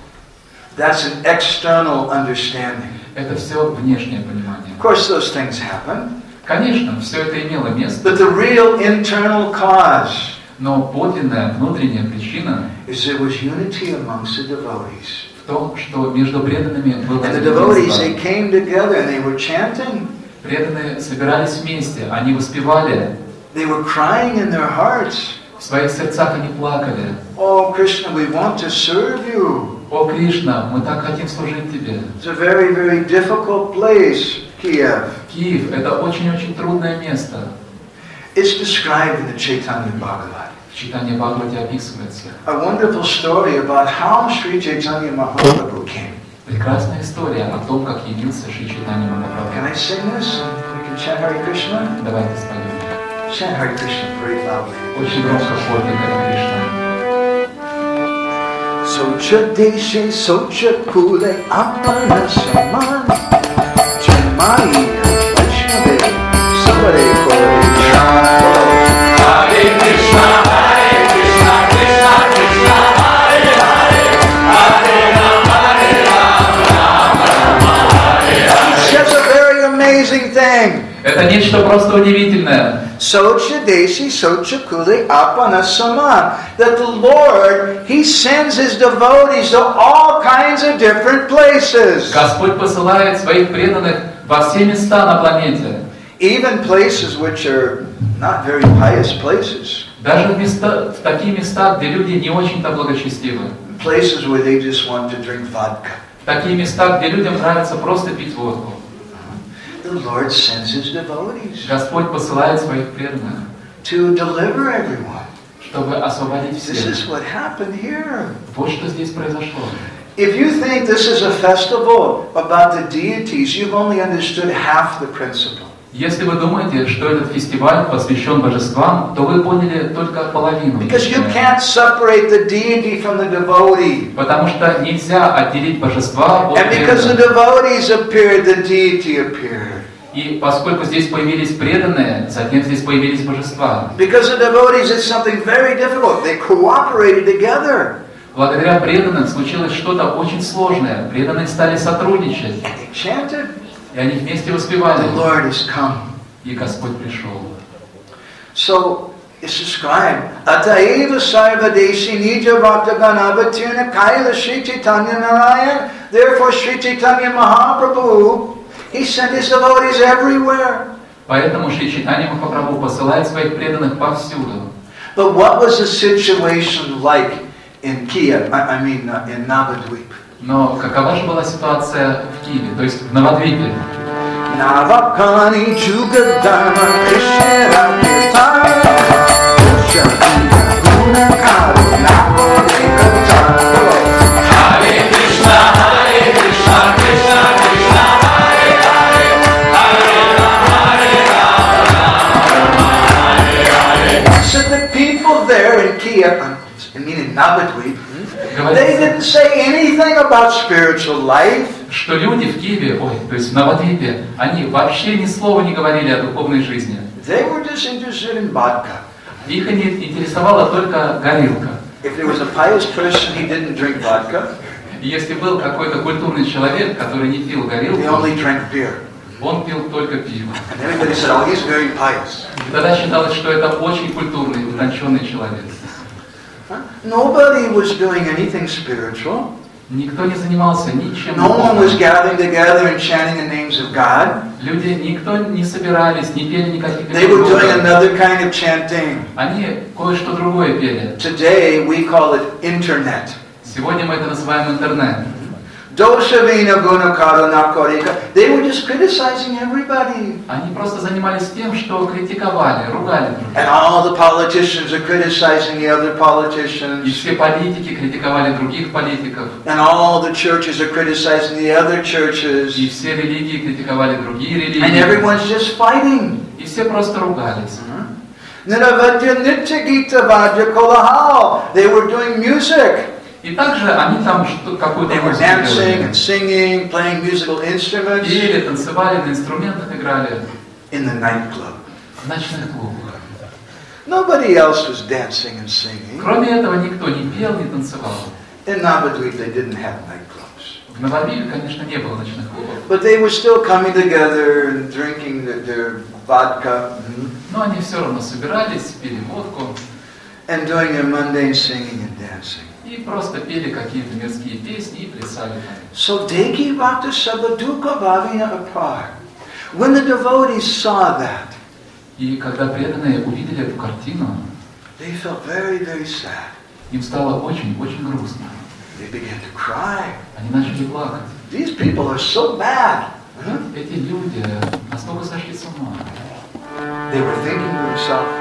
That's an external understanding. Это все внешнее понимание. Of course, those things happen. Конечно, все это имело место, But the real internal cause но подлинная внутренняя причина is there was unity amongst the devotees. в в том, что между преданными было And the devotees, they единство. came together and they were chanting. Преданные собирались вместе, они воспевали, They were crying in their hearts. в своих сердцах они плакали. Oh, Krishna, we want to serve you. О, Кришна, мы так хотим служить Тебе. It's a very, very difficult place, Kiev. Киев – это очень-очень трудное место. It's described in the Chaitanya Bhagavat. В Чайтанья Бхагавате описывается. A wonderful story about how Sri Chaitanya Mahaprabhu came. Прекрасная история о том, как явился Шри Чайтанья Can Махапрабху. I sing this? We can chant Hare Krishna? Давайте споем. Chant Hare Krishna very loudly. Очень громко пойте Харе Кришна. Socha deshe socha kule apana saman Jamai Vaishnave Savare Kore Hare Krishna, Krishna Krishna, Hare Hare, Hare Rama, Rama Rama, Hare Hare. He says a very amazing thing. Это нечто просто удивительное. Socha deshe socha kule apana saman. That the Lord, He sends His devotees to all kinds of different places. Господь посылает своих преданных во все места на планете. Even places which are not very pious places. Даже в такие места, где люди не очень-то благочестивы. Places where they just want to drink vodka. Такие места, где людям нравится просто пить водку. The Lord sends His devotees Господь посылает своих преданных, to deliver everyone. чтобы освободить This всех. is what happened here. Вот что здесь произошло. If you think this is a festival about the deities, you've only understood half the principle. Если вы думаете, что этот фестиваль посвящен божествам, то вы поняли только половину. Because you can't separate the deity from the devotee. Потому что нельзя отделить божества от And because the преданных. devotees appeared, the deity appeared. И поскольку здесь появились преданные, затем здесь появились божества. Because the devotees did something very difficult. They cooperated together. Благодаря преданным случилось что-то очень сложное. Преданные стали сотрудничать. And they chanted. И они вместе воспевали. The Lord has come. И Господь пришел. So it's described. Ataeva sarvadeshi nija bhaktagana avatirna kaila Sri Chaitanya Narayan. Therefore Sri Chaitanya Mahaprabhu, He sent His devotees everywhere. Поэтому Шри Чайтанья Махапрабху посылает своих преданных повсюду. But what was the situation like in Kiev? In Navadvip. Но какова же была ситуация в Киеве, то есть в Новодвипе? Navakani Jugadharma Krishna Kirtana Hare Krishna, Hare Krishna, Krishna Krishna, Hare Hare, Hare Rama, Rama Rama, Hare Hare. So the people there in Kiev, in Navadvip, they didn't say anything about spiritual life. Что люди в Киеве, то есть в Новодвипе, они вообще ни слова не говорили о духовной жизни. They were just interested in vodka. Их интересовала только горилка. If there was a pious person, he didn't drink vodka. И если был какой-то культурный человек, который не пил He горилку, only drank beer. он пил только пиво. And everybody said, oh, he's very pious. И тогда считалось, что это очень культурный, утонченный человек. Nobody was doing anything spiritual. Никто не занимался ничем. No one was gathering together and chanting the names of God. Люди, никто не собирались, не пели никаких They were doing имен Бога. another kind of chanting. Они кое-что другое пели. Today we call it internet. Сегодня мы это называем интернет. Doshavina gunakara nakarika. They were just criticizing everybody. Они просто занимались тем, что критиковали, ругали друг And друга. all the politicians are criticizing the other И politicians. все политики критиковали других политиков. And all the churches are criticizing the other И churches. все религии критиковали другие And религии. everyone's just fighting. И все просто ругались. Niravadya Nitya Gita Vajra Kolahal. They were doing music. И также они там какую-то They were музыку dancing делали. and singing, playing musical instruments Пели, танцевали, на инструментах играли. in the nightclub. В ночных клубах. Nobody else was dancing and singing. Кроме этого никто не пел, не танцевал. In Navadvip, they didn't have nightclubs. В Новодвипе, конечно, не было ночных клубов. But they were still coming together and drinking their vodka Но они все равно собирались, пили водку and doing their mundane singing and dancing. и И просто пели какие-то мирские песни и плясали. So Deki Bhakta Sabaduka Bhavina apart. When the devotees saw that, И когда преданные увидели эту картину, they felt very, very sad. им стало очень-очень грустно. They began to cry. Они начали плакать. These people are so bad. Эти люди настолько сошли с ума. They were thinking to themselves,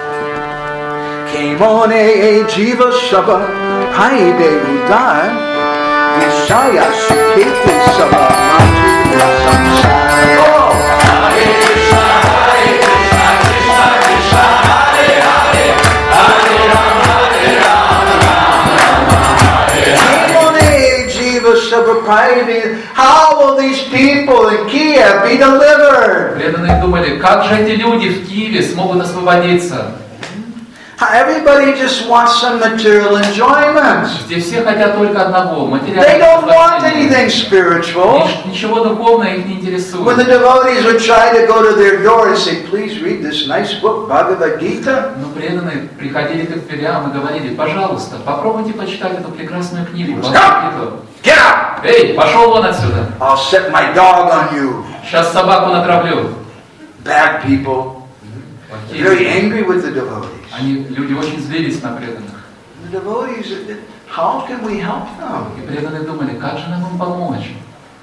Kemone Jiva Saba Haide Udan Vishaya Sukete Saba Manji Samsara. Oh! Hare Krishna, Krishna Krishna, Hare Hare, Hare Rama, Rama Hare Hare. Kemone Jiva Saba Haide. How will these people in Kiev be delivered? Преданные думали, как же эти люди в Киеве смогут освободиться? Everybody just wants some material enjoyment. Здесь все хотят только одного, They материального don't want наслаждения. anything spiritual. Ничего духовного их не When the интересует. devotees would try to go to their door and say, please read this nice book, Bhagavad Gita, Но преданные приходили к дверям и говорили, пожалуйста, попробуйте почитать эту прекрасную книгу. Бхагавад-гиту». get out! Эй, пошел вон отсюда. I'll set my dog on you. Сейчас собаку натравлю. Bad people. Плохие Very люди. angry with the devotees. Люди очень злились на преданных. The devotees, how can we help them? И преданные думали, как же нам им помочь?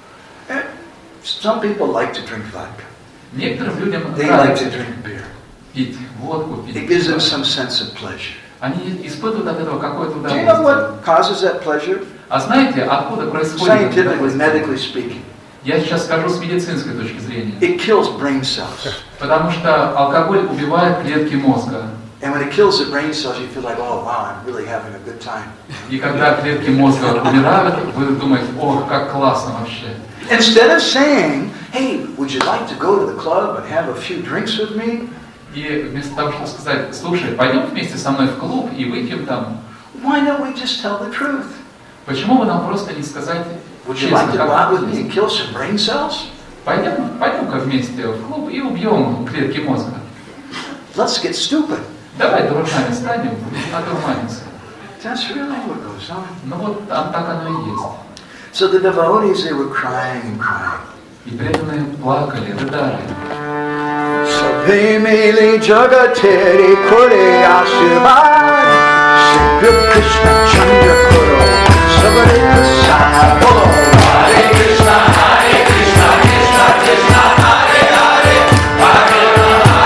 Some people like to drink vodka. Некоторым людям They like to нравится drink beer. пить водку, пить It gives them пиво. some sense of pleasure. Они испытывают от этого какое-то Do you know удовольствие. what causes that pleasure? А знаете, откуда происходит это Scientifically, удовольствие? medically speaking. Я сейчас скажу с медицинской точки зрения. It kills brain cells. Потому что алкоголь убивает клетки мозга. And when it kills the brain cells, you feel like, oh wow, I'm really having a good time. И когда клетки мозга умирают, вы думаете, ох, как классно вообще. Instead of saying, hey, would you like to go to the club and have a few drinks with me? И вместо того, чтобы сказать, слушай, пойдем вместе со мной в клуб и выпьем там. Why don't we just tell the truth? Почему бы нам просто не сказать Would you like честно, to go out как with me and kill some brain cells? пойдем-ка вместе в клуб и убьем клетки мозга. Let's get stupid. Давай дураками станем, одурманимся. That's really what goes on. Ну вот так оно и есть. So the devotees, they were crying and crying. И преданные плакали, рыдали. Sabhimili jagateri kore ashirvad Shri Krishna Chandra Kuro Savarika Sabolo. Hare Krishna, Krishna Krishna, Hare Hare, Hare Rama,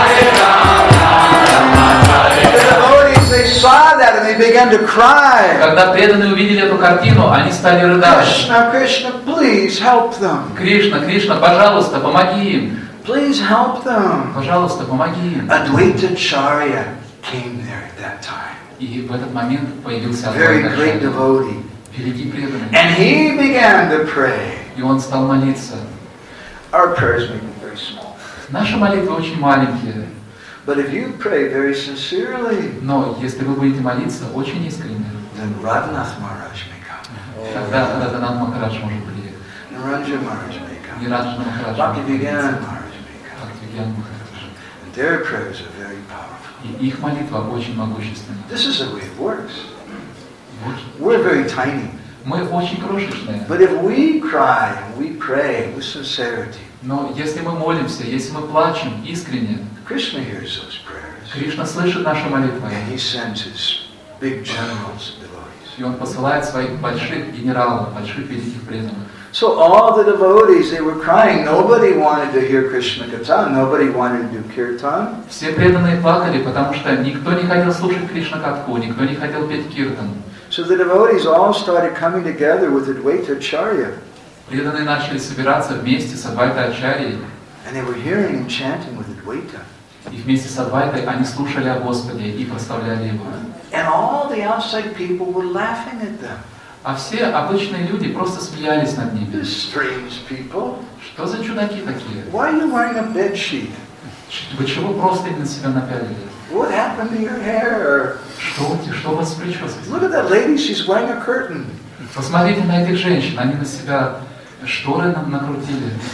Rama Hare The devotees, they saw that and they began to cry. Когда преданные увидели эту картину, они стали рыдать. Krishna, Krishna, please help them. Кришна, Кришна, пожалуйста, помоги им. Please help them. Пожалуйста, помоги им. Advaita Charya came there at that time. И в этот момент появился Very Адвайта great Ачарья, devotee. великий преданный. And he began to pray. И он стал молиться. Our prayers may be very small. Наши молитвы очень маленькие, But if you pray very sincerely, но если вы будете молиться очень искренне, then Radhanath Maharaj may come. тогда Радханат Махарадж может приехать. Naranja Maharaj may come. И Раджана Махарадж Bhakti может приехать. Vigyan Maharaj may come. Бхактивигьян Махарадж. And their prayers are very powerful. И их молитва очень могущественна. This is the way it works. Очень. We're very tiny. Мы очень крошечные, But if we cry and we pray with sincerity, но если мы молимся, если мы плачем искренне, Krishna hears those prayers. Кришна слышит наши молитвы, And he sends his big generals and devotees. и Он посылает своих больших генералов, больших великих преданных. So all the devotees, they were crying. Nobody wanted to hear Krishna Katha. Nobody wanted to do kirtan. Все преданные плакали, потому что никто не хотел слушать Кришна Катху, никто не хотел петь киртан. So the devotees all started coming together with Advaita Acharya. Преданные начали собираться вместе с Адвайта Ачарьей, And they were hearing and chanting with Advaita. и вместе с Адвайтой они слушали о Господе и прославляли Его. And all the outside people were laughing at them. А все обычные люди просто смеялись над ними. These strange people. Что за чудаки такие? Why are you wearing a bed sheet? Вы чего просто на себя напялили? What happened to your hair? Что у вас с прической? Look at that lady, she's wearing a curtain. Посмотрите на этих женщин, они на себя шторы нам накрутили.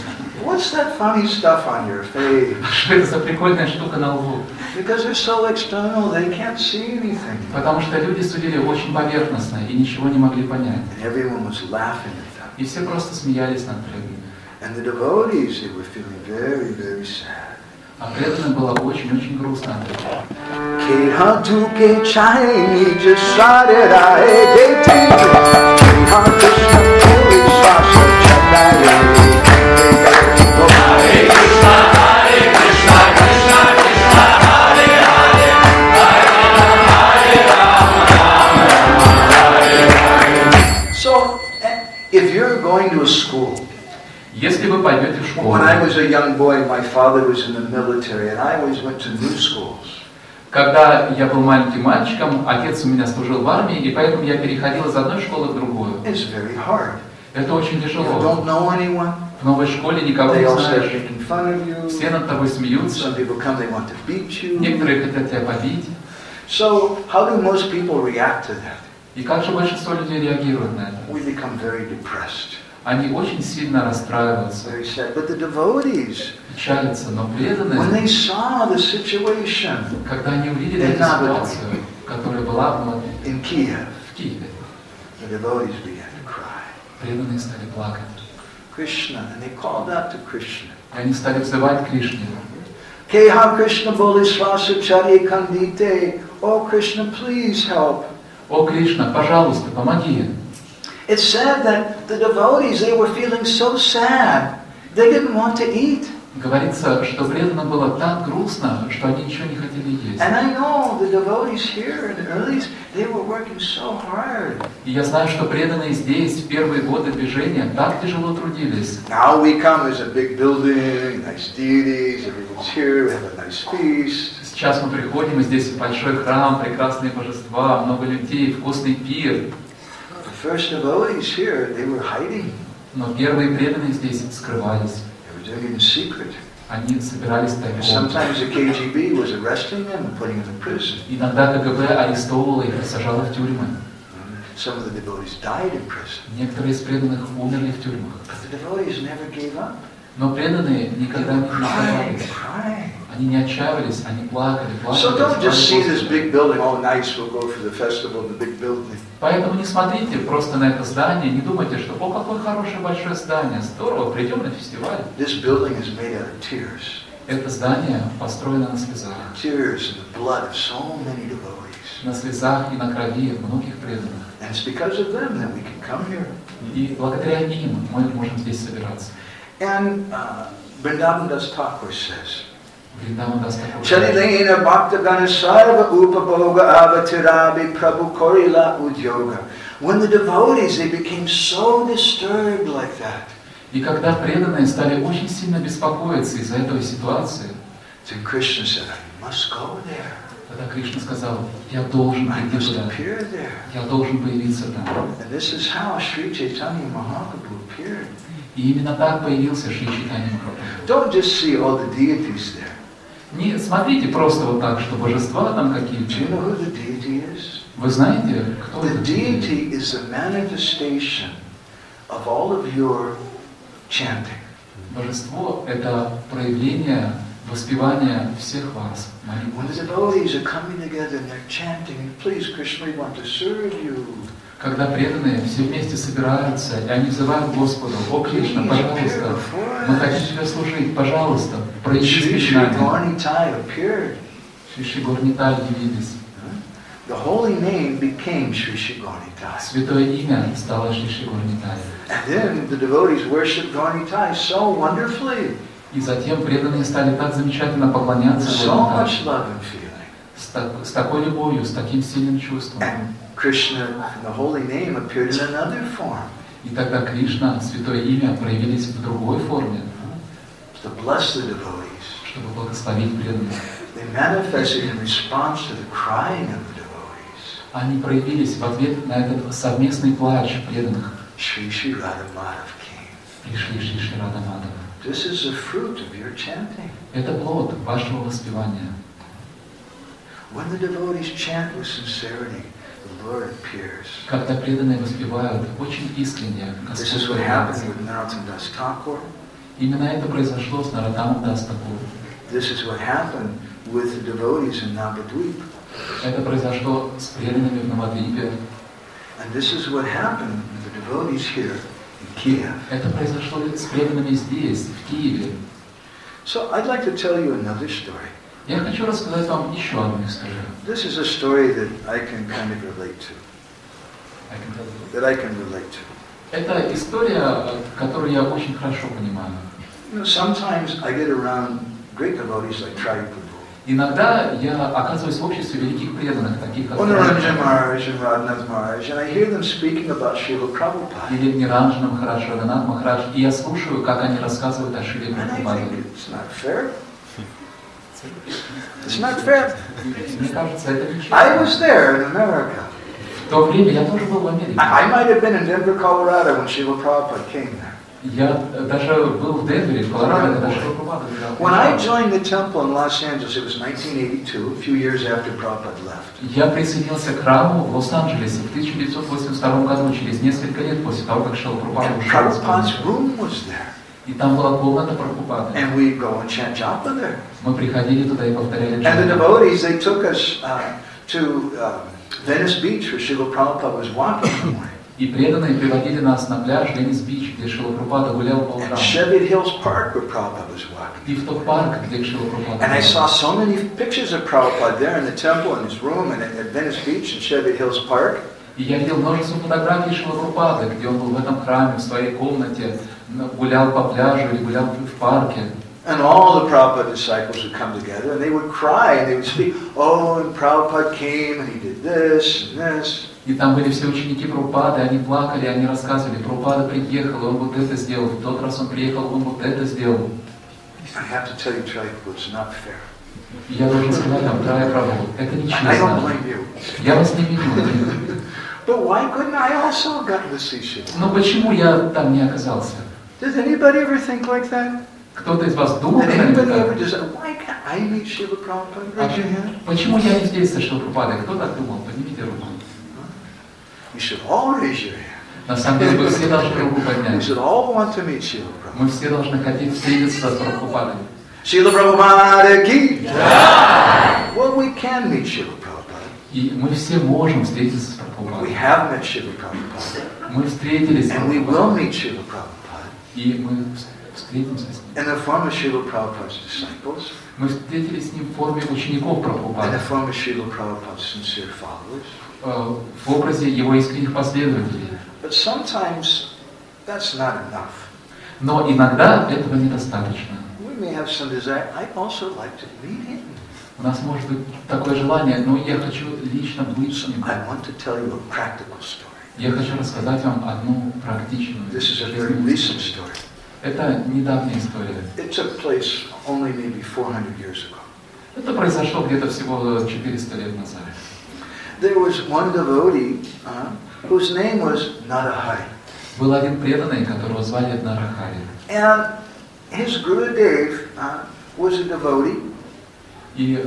what's that funny stuff on your face? Что это за прикольная штука на лбу? Because they're so external, they can't see anything. Потому что люди судили очень поверхностно и ничего не могли понять. And everyone was laughing at them. И все просто смеялись над преданными. And the devotees, they were feeling very, very sad. А преданным было очень-очень грустно от этого. So, if you're going to a school, Если вы пойдете в школу, when I was a young boy, my father was in the military, and I always went to new schools. когда я был маленьким мальчиком, отец у меня служил в армии, и поэтому я переходил из одной школы в другую. It's very hard. Это очень You тяжело. don't know anyone. В новой школе никого They не all start знаешь. making fun of you. Все над тобой смеются. Some people come, they want to beat you. Некоторые хотят тебя побить. So, how do most people react to that? И как же большинство людей реагирует на это? We become very depressed, Они очень сильно расстраиваются, very sad. But the devotees, печалятся, но when преданные, they saw the situation когда они увидели эту ситуацию, которая была in Kiev, в Киеве, the devotees began to cry. преданные стали плакать. Krishna, and they called out to Krishna. И они стали взывать к Кришне. Keha Krishna Bodhisattva Chari Kandite. Oh Krishna, please help. О, Кришна, пожалуйста, помоги. It's said that the devotees, they were feeling so sad, they didn't want to eat. Говорится, что преданным было так грустно, что они ничего не хотели есть. And I know the devotees here in the earlies, they were working so hard. И я знаю, что преданные здесь в первые годы движения так тяжело трудились. Now we come as a big building, nice deities, everyone's here, we have a nice feast. Сейчас мы приходим, и здесь большой храм, прекрасные божества, много людей, вкусный пир. The first devotees here, they were hiding. Но первые преданные здесь скрывались. They were doing it in secret. Они собирались тайком. Sometimes the KGB was arresting them and putting them in prison. Иногда КГБ арестовывало их и сажало в тюрьмы. Some of the devotees died in prison. Некоторые из преданных умерли в тюрьмах. But the devotees never gave up. Но преданные никогда не Crying, сдавались. crying. Они не отчаивались, они плакали, So плакали. don't just see this Господу. big building, oh nice, we'll go for the festival in the big building. Поэтому не смотрите просто на это здание, не думайте, что «О, какое хорошее большое здание, здорово, придем на фестиваль». This building is made out of tears. Это здание построено на слезах. Tears and the blood of so many devotees. На слезах и на крови многих преданных. And it's because of them that we can come here. И благодаря им мы можем здесь собираться. And Vrindavan Das Thakur says, Вриндаван Дас Такур Charilena Bhaktagana Sarva Upaboga Avatirabi Prabhu Korila Udyoga. When the devotees, they became so disturbed like that, И когда преданные стали очень сильно беспокоиться из-за этой ситуации, then Krishna said, I must go there. тогда Кришна сказал, я должен I прийти must туда, appear there. я должен появиться там. And this is how Sri Chaitanya Mahaprabhu appeared. И именно так появился Шри Чайтанья Махапрабху. Don't just see all the deities there. Не смотрите просто вот так, что божества там Do you какие-то. know who the deity is? Вы знаете, кто The это? deity is the manifestation of all of your chanting. Божество — это проявление воспевания всех вас. When молитв. the devotees are coming together and they're chanting, please Krishna, we want to serve you. Когда преданные все вместе собираются, и они взывают Господу, «О, Кришна, пожалуйста, мы хотим Тебя служить, пожалуйста, прояви Sri перед Sri нами». Gaurnitai appeared. Шри Шри Горнитай явились. The holy name became Sri Sri Gaurnitai. Святое имя стало Шри Шри Горнитай. And then the devotees worship Gaurnitai so wonderfully. И затем преданные стали так замечательно поклоняться So Горнитай, much love and feeling. с такой любовью, с таким сильным чувством. And Krishna, the holy name, appeared in another form. И тогда Кришна, Святое имя, проявились в другой форме, To bless the devotees. чтобы благословить преданных. They manifested in response to the crying of the devotees. Они проявились в ответ на этот совместный плач преданных. Shri Shri Radha Madhav came. Пришли Шри Шри Рада Мадхава. This is the fruit of your chanting. Это плод вашего воспевания. When the devotees chant with sincerity, the Lord appears. Когда преданные воспевают очень искренне, This Господь is what happened появляется. with Narottam Das Thakur. Именно это произошло с Нароттамом Дастапурой. This is what happened with the devotees in Navadvip. Это произошло с преданными в Навадвипе. And this is what happened with the devotees here in Kiev. Это произошло с преданными здесь, в Киеве. So I'd like to tell you another story. Я хочу рассказать вам еще одну историю. This is a story that I can kind of relate to. That I can relate to. Это история, которую я очень хорошо понимаю. You know, sometimes I get around great devotees like Tri Prabhu. Иногда я оказываюсь в обществе великих преданных, таких как Niranjan Maharaj and Radhanath Maharaj, and I hear them speaking about Srila Prabhupada. или Ниранджана Махарадж, Радханат Махарадж, и я слушаю, как они рассказывают о Шриле And I Прабхупаде. think it's not fair. It's not fair. Мне кажется, это I нечестно. was there in America. В то время я тоже был в Америке. I might have been in Denver, Colorado when Srila Prabhupada came there. Я даже был в Денвере, в Колорадо, когда Шрила Прабхупада When I приезжал. joined the temple in Los Angeles, it was 1982, a few years after Prabhupada left. Я присоединился к храму в Лос-Анджелесе в 1982 году, через несколько лет после того, как Шрила Прабхупада And ушел из Prabhupada's Бога. room was there. И там была комната Прабхупады. And we'd go and chant japa there. Мы приходили туда и повторяли And the джапу. devotees, they took us to Venice Beach, where Srila Prabhupada was walking one morning. И преданные приводили нас на пляж Венес-Бич, где Шрила Прабхупада гулял по And утрам. Cheviot Hills Park, where Prabhupada was walking. И в тот парк, где Шрила Прабхупада And I гулял. saw so many pictures of Prabhupada there in the temple, in his room, and at Venice Beach and Cheviot Hills Park. И я видел множество фотографий Шрила Прабхупады, где он был в этом храме, в своей комнате, гулял по пляжу или гулял в парке. And all the Prabhupada disciples would come together, and they would cry, and they would speak, oh, and Prabhupada came, and he did this, and this. И там были все ученики Прабхупады, они плакали, они рассказывали, Прабхупада приехал, он вот это сделал, в тот раз он приехал, он вот это сделал. I have to tell you, Tribal, it's not fair. И я должен сказать вам, Трая Прабху, это I don't нечестно. blame you. Я вас не виню. But why couldn't I also have gotten to see Shiva? Но почему я там не оказался? Does anybody ever think like that? Кто-то из вас думал Did когда-нибудь anybody ever так? just say, why can't I meet Shiva Prabhupada? А Raise your hand. почему я не здесь со Шрилой Прабхупадой? Кто так думал? Поднимите руку. You should all raise your hand. На самом деле вы все должны руку We поднять. should all want to meet Shiva Prabhupada. Мы все должны хотеть встретиться с Прабхупадой. Shila Prabhupada ki. Well, we can meet Shiva Prabhupada. И мы все можем встретиться с We Прабхупадой. have met Shiva Prabhupada. Мы встретились с And we will Прабхупадой. meet Shiva Prabhupada И мы встретимся с ним. in the form of Shiva Prabhupada's disciples, Мы встретились с ним в форме учеников in Прабхупады, the form of Shiva Prabhupada's sincere followers. В образе его искренних последователей. But sometimes that's not enough. Но иногда этого недостаточно. We may have some desire. I'd also like to meet him. У нас может быть такое желание, но я хочу лично быть с ним. I want to tell you a practical story. Я хочу рассказать вам одну практичную This is a very жизненную recent историю. story. Это недавняя история. It took place only maybe 400 years ago. Это произошло где-то всего 400 лет назад. There was one devotee whose name was Narahari. Был один преданный, которого звали Нарахари. And his Gurudev was a devotee. И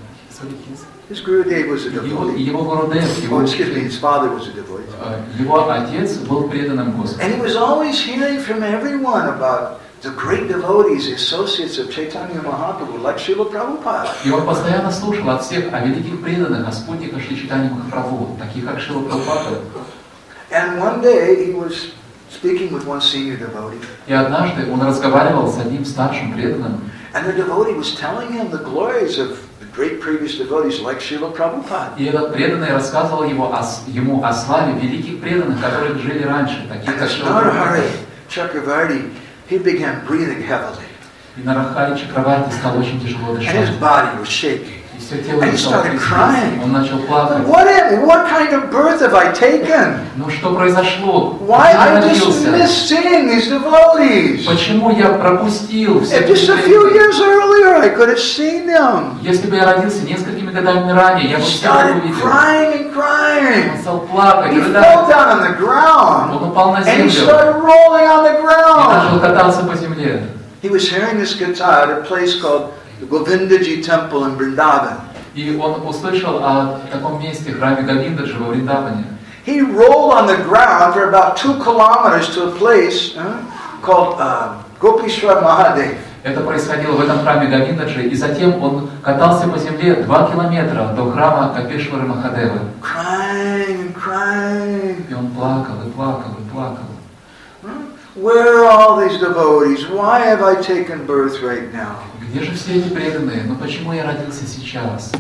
His Gurudev was a devotee. его Гурудев, Oh, excuse me, his father was a devotee. его отец был преданным Господу. And he was always hearing from everyone about the great devotees, the associates of Chaitanya Mahaprabhu, like Srila Prabhupada. И он постоянно слушал от всех о великих преданных, о спутниках Шри Чайтаньи Махапрабху, таких как Шрила Прабхупада. And one day he was speaking with one senior devotee, И однажды он разговаривал с одним старшим преданным, and the devotee was telling him the glories of the great previous devotees like Srila Prabhupada. и этот преданный рассказывал ему о славе великих преданных, которые жили раньше, таких And как this Шрила Прабхупада. Narahari Chakravarti, he began breathing heavily, И Нарахари Чакраварти стал очень тяжело and his дышать. body was shaking. И все тело And he стало started трястись. crying. Он начал плакать. What kind of birth have I taken? Ну что произошло? Why Где я I just родился? missed seeing these devotees? Почему я пропустил все If just a few years earlier I could have seen them. Если бы я родился несколькими годами ранее, я He бы всех started увидел. crying and crying. Он стал плакать, He рыдать. fell down on the ground Он упал на and he землю started rolling on the и начал ground. кататься по земле. He was hearing this guitar at a place called the Govindaji Temple in Vrindavan. И он услышал о таком месте, храме Говиндаджи во Вриндаване. He rolled on the ground for about 2 kilometers to a place called Gopishwar Mahadev. Это происходило в этом храме Говиндаджи, и затем он катался по земле 2 километра до храма Гопешвары Махадевы. Crying and crying. И он плакал, и плакал, и плакал. Where are all these devotees? Why have I taken birth right now? Где же все эти преданные? Ну почему я родился сейчас?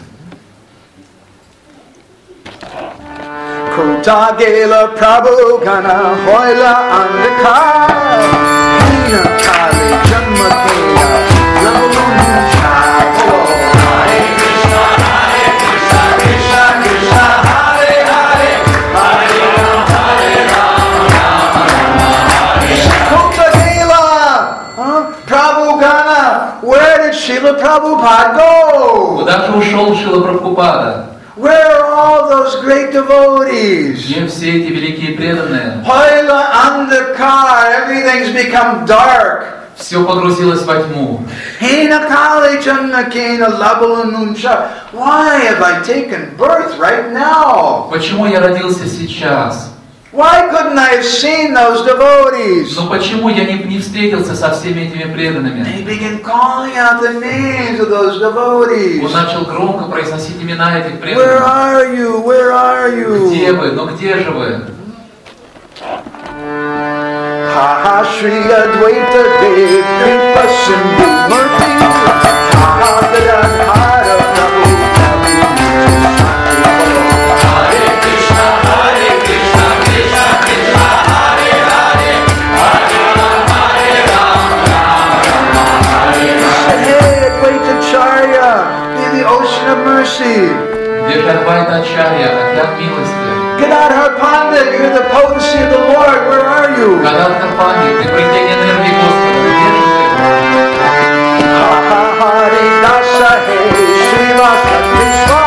Kotagela Prabhu Gana Hoila Andakar Hina Kali Janmakela Lamuncha Hare Krishna, Krishna Krishna, Hare Hare, Hare Rama, Hare Rama. Kotagela Prabhu Gana. Where did Srila Prabhupada go? Куда же ушел Шрила Прабхупада? Where are all those great devotees? Где все эти великие преданные? Hoila Andakar, everything's become dark. Все погрузилось во тьму. Hina Kali Jannakena Labalanuncha. Why have I taken birth right now? Почему я родился сейчас? Why couldn't I have seen those devotees? Но почему я не встретился со всеми этими And преданными? he began calling out the names of those Он devotees. начал громко произносить имена этих Where преданных. are you? Where are Где you? вы? Ну где же вы? Ha ha Shri Advaita Dev Kripa Sindhu Murti. Ha ha Gadadhara Prabhu Hare Krishna, Hare Krishna, Krishna Krishna, Hare Hare, Hare Rama, Hare Rama. Hey, Advaita Charya, be the ocean of mercy. Где же Адвайта Ачарья, океан милости? Gadadhar Pandit, you're the potency of the Lord. Where are you? Гададхар Пандит, ты проявление энергии Господа, где же ты? Ha ha Hari Dasa Hey Srivasa Krishna.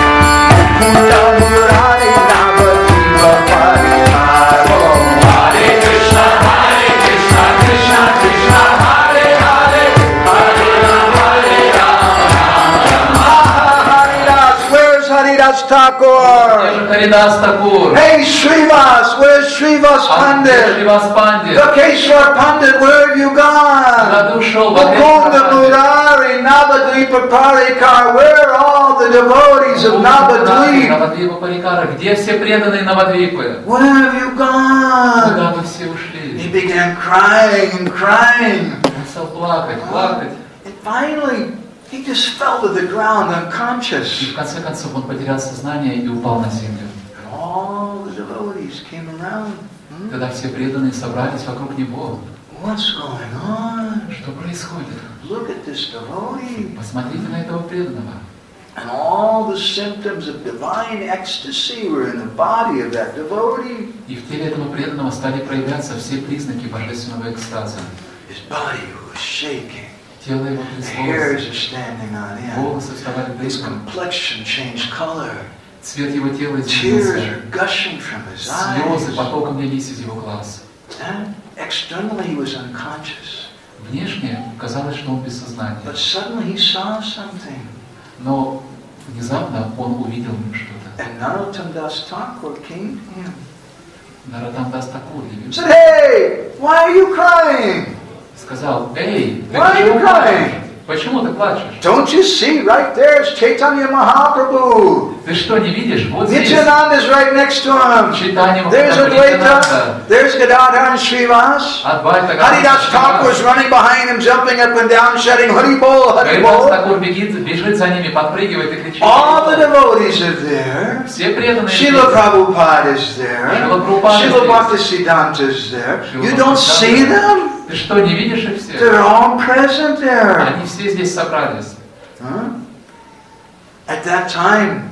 Kunda Murari Navadvipa Parikaro. Hare Krishna, Hare Krishna, Krishna Krishna, Hare Hare, Hare Rama, Hare Rama. Ha ha Haridas, where's Haridas Где Thakur? же Харидас Такур? Hey Srivas, where's Srivas А где Pandit? Шривас Пандит? Lokeshwar Pandit, where have you gone? Куда ты ушел? Mukunda Murari, Navadvipa Parikar, where are all the devotees of Navadvip? Навадвипа Парикара, где все преданные Навадвипы? Where have you gone? Куда вы все He ушли? began crying and crying. Он стал плакать, плакать. And finally, he just fell to the ground И unconscious. в конце концов он потерял сознание и упал на землю. And all the devotees came around. Тогда все преданные собрались вокруг него. What's going on? Что происходит? Look at this devotee. Посмотрите на этого преданного. And all the symptoms of divine ecstasy were in the body of that devotee. И в теле этого преданного стали проявляться все признаки божественного экстаза. His body was shaking. Тело его The тряслось, hairs are standing on end. волосы вставали His дыбом, complexion changed color. цвет его тела Tears изменился, are gushing from his слезы eyes. потоком лились из его глаз. And externally he was unconscious. Внешне казалось, что он без сознания, But suddenly he saw something. но внезапно он увидел что-то. And Narottam Das Thakur came to him. Наротам Дас Такур He явился, said, hey, why are you crying? сказал: «Эй, ты Why are you почему crying? плачешь? Почему ты плачешь? Don't you see right there is Chaitanya Mahaprabhu? Ты что, не видишь? Вот здесь Nityananda is right next to him. Чайтанья There's Махапрабху, Advaita, there's Gadadhar and Srivas. Адвайта Haridas Thakur was running behind him, jumping up and down, shouting, Hari Bol, Hari Харидас Bol. Такур бежит за ними, подпрыгивает и кричит. All the devotees are there. Все преданные Srila здесь. Prabhupada is there. Srila Prabhupada Srila здесь. Bhaktisiddhanta is there. Srila You don't Bhaktisiddhanta. see them? Ты что, не видишь их всех? They're all present there. Они все здесь собрались. Huh? At that time,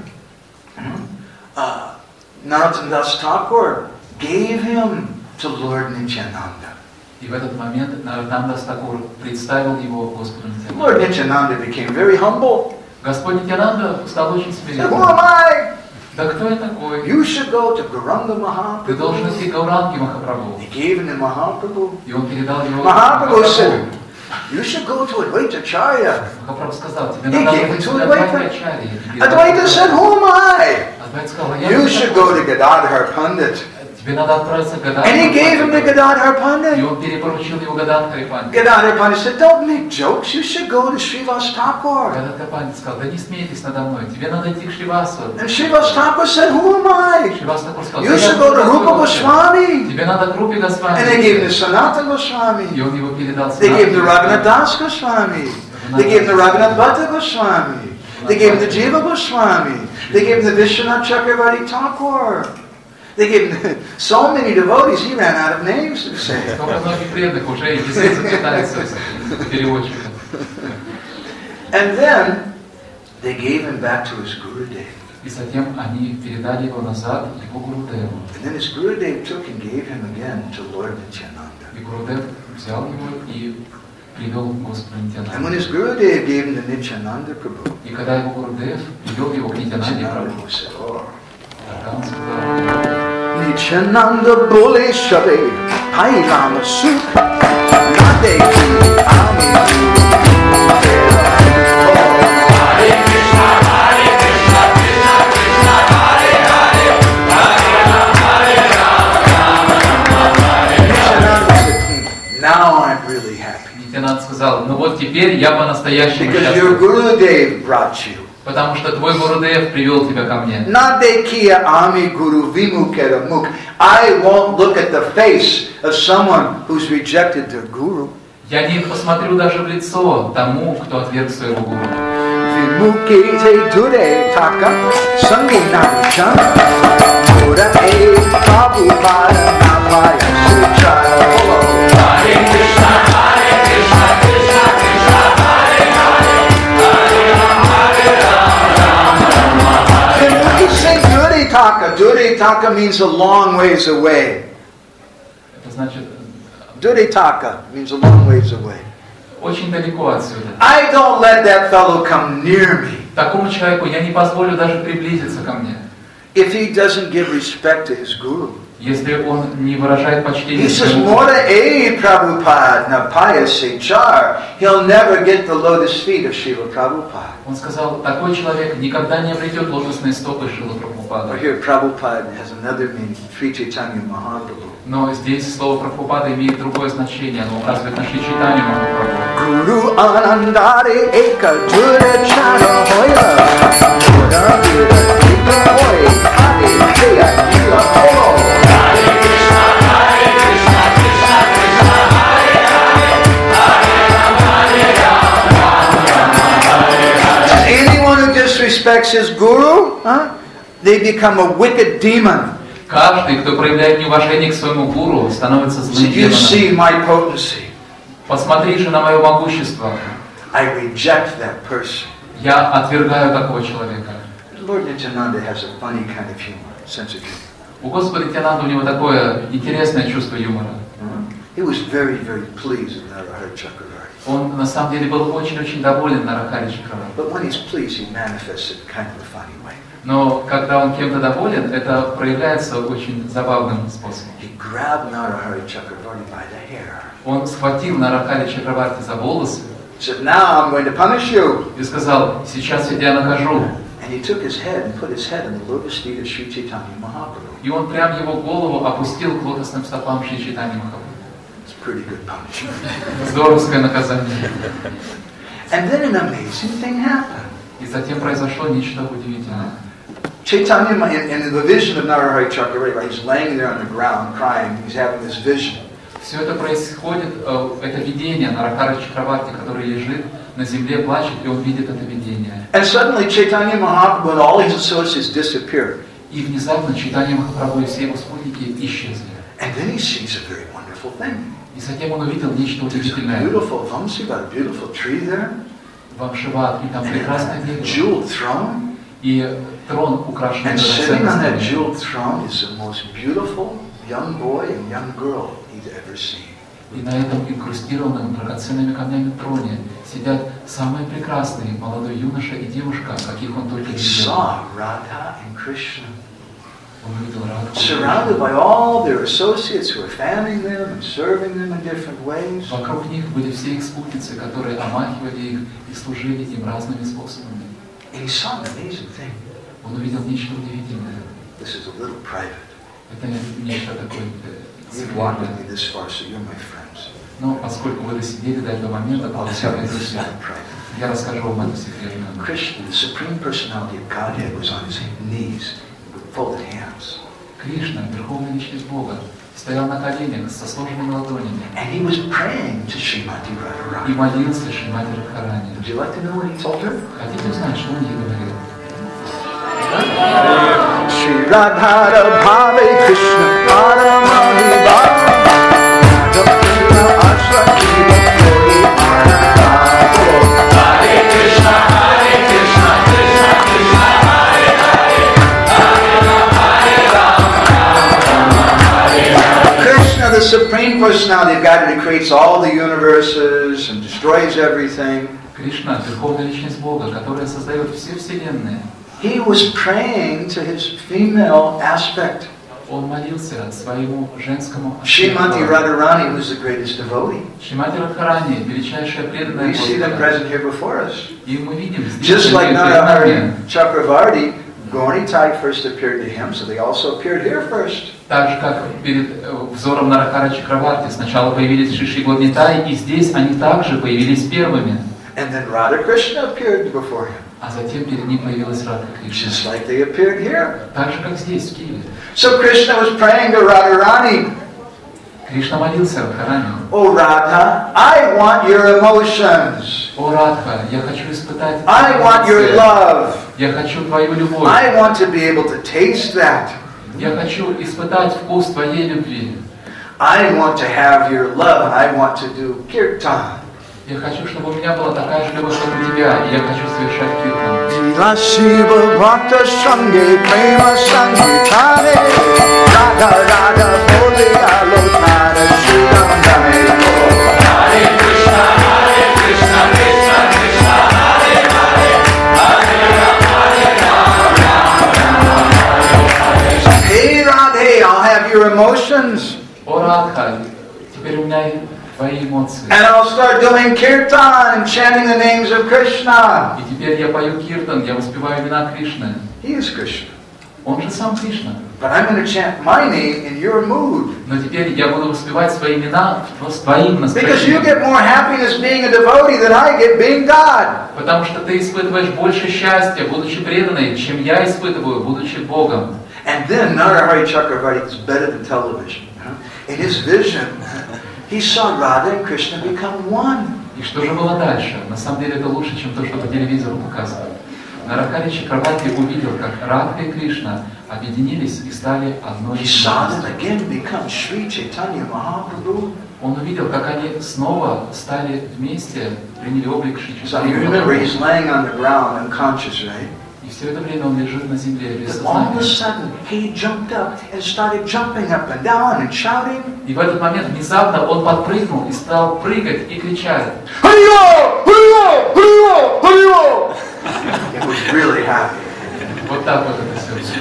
Narottam Das Thakur gave him to Lord Nityananda. И в этот момент Наротам Дас Такур представил его Господу Lord Нитянанде. Nityananda became very humble. Господь Нитянанда стал очень He said, Who смиренным. am I? Да кто я такой? You should go to Gauranga Ты должен Mahaprabhu. идти к Гауранге Махапрабху. He gave him to Mahaprabhu. И он передал его Mahaprabhu Махапрабху. said, You should go to Advaita Charya. Махапрабху сказал: тебе He надо gave it быть to на Advaita. Адвайта. Advaita said, Who am I? Адвайта сказал: я You не should такой. go to Gadadhar Pandit. Тебе надо отправиться к Гададхару. And he gave him to Gadadhar И Pandit. он перепоручил его Гададхаре Пандиту. Gadadhar Pandit said, don't make jokes. You should go to Srivas Thakur. Гададхар Пандит сказал, да не смейтесь надо мной, тебе надо идти к Шривасу. And Srivas Thakur said, who am I? Шривас Тхакур сказал, You should go to Rupa Goswami. тебе надо к Рупе And they gave him to Госвами. Sanatana И Goswami. он его передал They gave him to Санатану. Raghunath Das Goswami. They gave him to Raghunath Bhatta Goswami. They gave him to Jiva Goswami. They gave him to Vishwanath Chakravarti Thakur. They gave him so many devotees, he ran out of names to say. Столько многих преданных уже и язык заплетается с переводчиком. And then they gave him back to his Gurudev. И затем они передали его назад его Гурудеву. And then his Gurudev took and gave him again to Lord Nityananda. И Гурудев взял его и привел к Господу And when Нитянанду. his Gurudev gave him to Nityananda Prabhu, И когда его Гурудев привел его к Нитянанде Nityananda Прабху, said, oh, тогда он сказал, Nityananda Bole Shabe, Hai Rama Sukh, Nade Ki Ami. Hare Krishna, Krishna Krishna, Hare Hare, Hare Rama, Rama Rama, Nityananda said, now I'm really happy. Нитянанд сказал, ну вот теперь я по-настоящему Because your счастлив, Gurudev brought you. потому что твой Гурудев привел тебя ко мне. Nade Kiya Ami Guru Vimukera Mukh. I won't look at the face of someone who's rejected their Guru. Я не посмотрю даже в лицо тому, кто отверг своего гуру. Vimuke te dure taka sangi naruchan Mura e Prabhupada napaya suchara. Hare Krishna, Krishna Krishna, Hare Hare, Hare Rama, Rama Rama. Vimuke say dure taka. Dure taka means a long ways away. Это значит, Dure taka means a long ways away. очень далеко отсюда. I don't let that fellow come near me Такому человеку я не позволю даже приблизиться ко мне, if he doesn't give respect to his Guru. если он не выражает He почтение says, своему Mora e Prabhupada napaya sechar. He'll never get the lotus feet of Srila Prabhupada. Он сказал, такой человек никогда не обретет лотосные стопы Шрилы Or Прабхупады. here Prabhupada has another meaning, Sri Chaitanya Mahaprabhu. Но здесь слово Прабхупада имеет другое значение, оно указывает на Шри Чайтанью Махапрабху. Guru Anandare Eka Jura Chana Hoya Jura Vida Eka Hoy Hare Jaya Nila Ho. Hare Krishna, Krishna Krishna, Hare Hare, Hare Rama, Rama Rama. Anyone who disrespects his Guru, they become a wicked demon. Каждый, кто проявляет неуважение к своему гуру, становится So злым you see демоном. my potency. Посмотри же на мое могущество. I reject that person. Я отвергаю такого человека. Lord Nityananda has a funny kind of humor, sense of humor. У Господа Нитянанда у него такое интересное чувство юмора. He was very, very pleased with Narahari Chakravarti. Он на самом деле был очень-очень доволен Нарахари Чакраварти. But when he's pleased, he manifests it kind of a funny way. Но когда он кем-то доволен, это проявляется очень забавным способом. He grabbed Narahari Chakravarti by the hair. Он схватил Нарахари Чакраварти за волосы He said, now I'm going to punish you. и сказал, сейчас я тебя накажу. And he took his head and put his head in the lotus feet of Sri Chaitanya Mahaprabhu. И он прям его голову опустил к лотосным стопам Шри Чайтаньи Махапрабху. It's a pretty good punishment. Здоровское наказание. And then an amazing thing happened. И затем произошло нечто удивительное. Chaitanya, in the vision of Narahari Chakravarti, right, he's laying there on the ground crying, he's having this vision. Все это происходит, это видение Нарахари Чакраварти, который лежит на земле, плачет, и он видит это видение. And suddenly Chaitanya Mahaprabhu and all his associates disappeared. И внезапно Чайтанья Махапрабху и все его спутники исчезли. And then he sees a very wonderful thing. И затем он увидел нечто There's a удивительное. beautiful Vamsi, got a beautiful tree there, Вамшиват, и там прекрасное and a дерево. jeweled throne. И трон, украшенный And sitting on that драгоценностями. jeweled throne is the most beautiful young boy and young girl he'd ever seen. И на этом инкрустированном драгоценными камнями троне сидят самые прекрасные молодой юноша и девушка, каких он только He видел. saw Radha and Krishna, Он увидел Радху. surrounded by all their associates who were fanning them and serving them in different ways. Вокруг них были все их спутницы, которые омахивали их и служили им разными способами. And he saw an amazing thing. Он увидел нечто удивительное. This is a little private. Это нечто такое You've walked with секретное. me this far, so you're my friends. Но поскольку вы досидели до этого момента, I'll получается, tell you this secret. я расскажу вам эту секретную. Krishna, the Supreme Personality of Godhead, was on his knees with folded hands. Кришна, Верховная Личность Бога, стоял на коленях со сложенными ладонями And he was praying to Srimati и Radharani. молился Шримати Радхарани. Would you like to know what he told her? Хотите узнать, что он ей говорил? Shri Radhara Bhave Krishna Paramani Bhava Krishna Ashwati Bhakti Ananda. Hare Krishna, Krishna Krishna, Hare Hare, Hare Rama, Krishna, the Supreme Personality of God, who creates all the universes and destroys everything. Кришна, Верховная Личность Бога, которая создает все вселенные. He was praying to his female aspect. Он молился своему женскому Srimati аспекту. Radharani was the greatest devotee. Шримати Радхарани, величайшая преданная We see them Господа. present here before us. И мы видим здесь, Just like перед Narahari нами, Chakravarti, Gauritai first appeared to him, so they also appeared here first. так же, как перед взором Нарахара Чакраварти, сначала появились Шиши Гладнитай, и здесь они также появились первыми. And then Radha Krishna appeared before him, А затем перед ним появилась Радха Кришна. just like they appeared here. Так же, как здесь, в Киеве. So Krishna was praying to Radharani, Кришна молился Радхарани. "Oh Radha, I want your emotions. О, Радха, я хочу испытать I want your эмоции. love. Я хочу твою любовь. I want to be able to taste that. Я хочу испытать вкус твоей любви. I want to have your love, and I want to do kirtan." Я хочу, чтобы у меня была такая же любовь, как у тебя, и я хочу совершать киртан. Srila Shiva Bhakta Sange Prema Sangitane Radha Radha Bole Alokara Shirandane. Hare Krishna, Krishna Krishna, Hare Hare, Hare Rama, Hey Radhe, I'll have your emotions. О, Радха, теперь у меня твои эмоции. And I'll start doing kirtan and chanting the names of Krishna. И теперь я пою киртан, я воспеваю имена Кришны. He is Krishna. Он же сам Кришна. But I'm going to chant my name in your mood. Но теперь я буду воспевать свои имена с твоим Because you настроением. get more happiness being a devotee than I get being God. Потому что ты испытываешь больше счастья, будучи преданной, чем я испытываю, будучи Богом. And then Narahari Chakravarti is better than television. In his vision, he saw Radha and Krishna become one. И что же было дальше? На самом деле это лучше, чем то, что по телевизору показывают. Нарахари Чакраварти увидел, как Радха и Кришна объединились и стали одной He saw them личностью. again become Sri Chaitanya Mahaprabhu. Он увидел, как они снова стали вместе, приняли облик Шри So you remember he's Чайтаньи. laying on the ground unconscious, right? И все это время он лежит на земле без But all of a сознания. sudden, he jumped up and started jumping up and down and shouting, И в этот момент внезапно он подпрыгнул и стал прыгать и кричать. "Haribo! Haribo! Haribo! Haribo!" He was really happy. Вот так вот это все.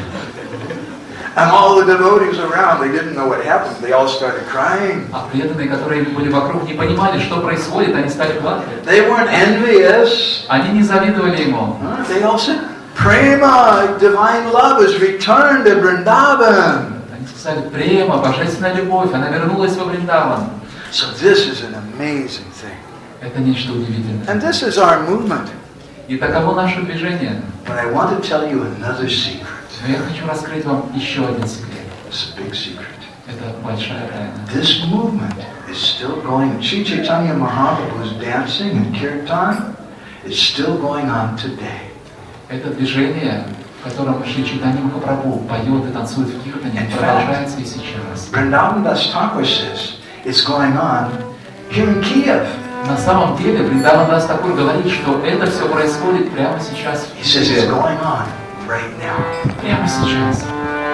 And all the devotees around, they didn't know what happened. They all started crying. А преданные, которые были вокруг, не понимали, что происходит, они стали плакать. They weren't envious. Они не завидовали ему. They all said, "Prema, divine love, has returned to Vrindavan." Они сказали, према, божественная любовь, она вернулась во Вриндаван. So this is an amazing thing. Это нечто удивительное. And this is our movement. И таково наше движение. But I want to tell you another secret. Но я хочу раскрыть вам еще один секрет. It's a big secret. Это большая тайна. This movement is still going. Sri Chaitanya Mahaprabhu is dancing in kirtan. It's still going on today. Это движение, в котором Шри Чайтанья Махапрабху поет и танцует в киртане, продолжается и сейчас. Vrindavan Das Thakur says it's going on here in Kiev. На самом деле, Вриндаван Дас Такур говорит, что это все происходит прямо сейчас He в says it's Киеве. going on right now. Прямо сейчас.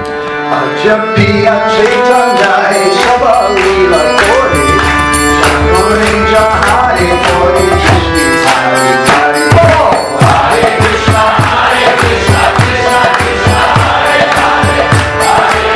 Ajapiya Chaitanya Sabalila Kori Jaguri Jahari Kori Shri Hari Hari Bol. Hare Krishna, Krishna Krishna, Hare Hare, Hare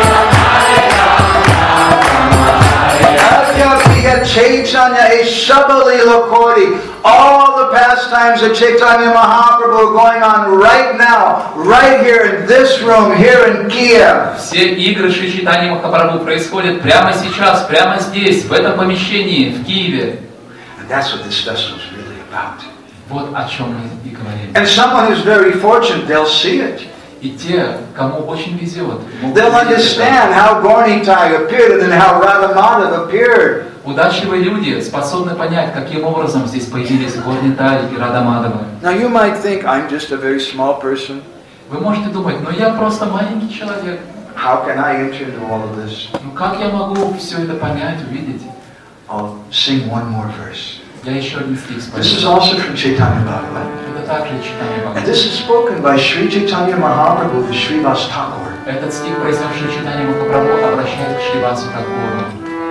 Rama, Ajapiya Chaitanya Sabalila Kori. All the pastimes of Chaitanya Mahaprabhu are going on right now, right here in this room, here in Kiev. Все игры Шри Чайтаньи Махапрабху происходят прямо сейчас, прямо здесь, в этом помещении, в Киеве. And that's what this festival is really about. Вот о чем мы и говорим. And someone who's very fortunate, they'll see it. И те, кому очень везет, могут They'll увидеть это. understand how Gauranitai appeared and then how Radha Madhav appeared. Удачливые люди способны понять, каким образом здесь появились Горнитай и Рада Мадхава. Now you might think I'm just a very small person. Вы можете думать, ну я просто маленький человек. How can I enter into all of this? Ну как я могу все это понять, увидеть? I'll sing one more verse. Я еще один стих This is спою. also from Chaitanya Bhagavat. Это также читание And Бхагавата. this is spoken by Sri Chaitanya Mahaprabhu to Srivas Thakur. Этот стих, произнесший читание Махапрабху, обращает к Шривасу Такуру.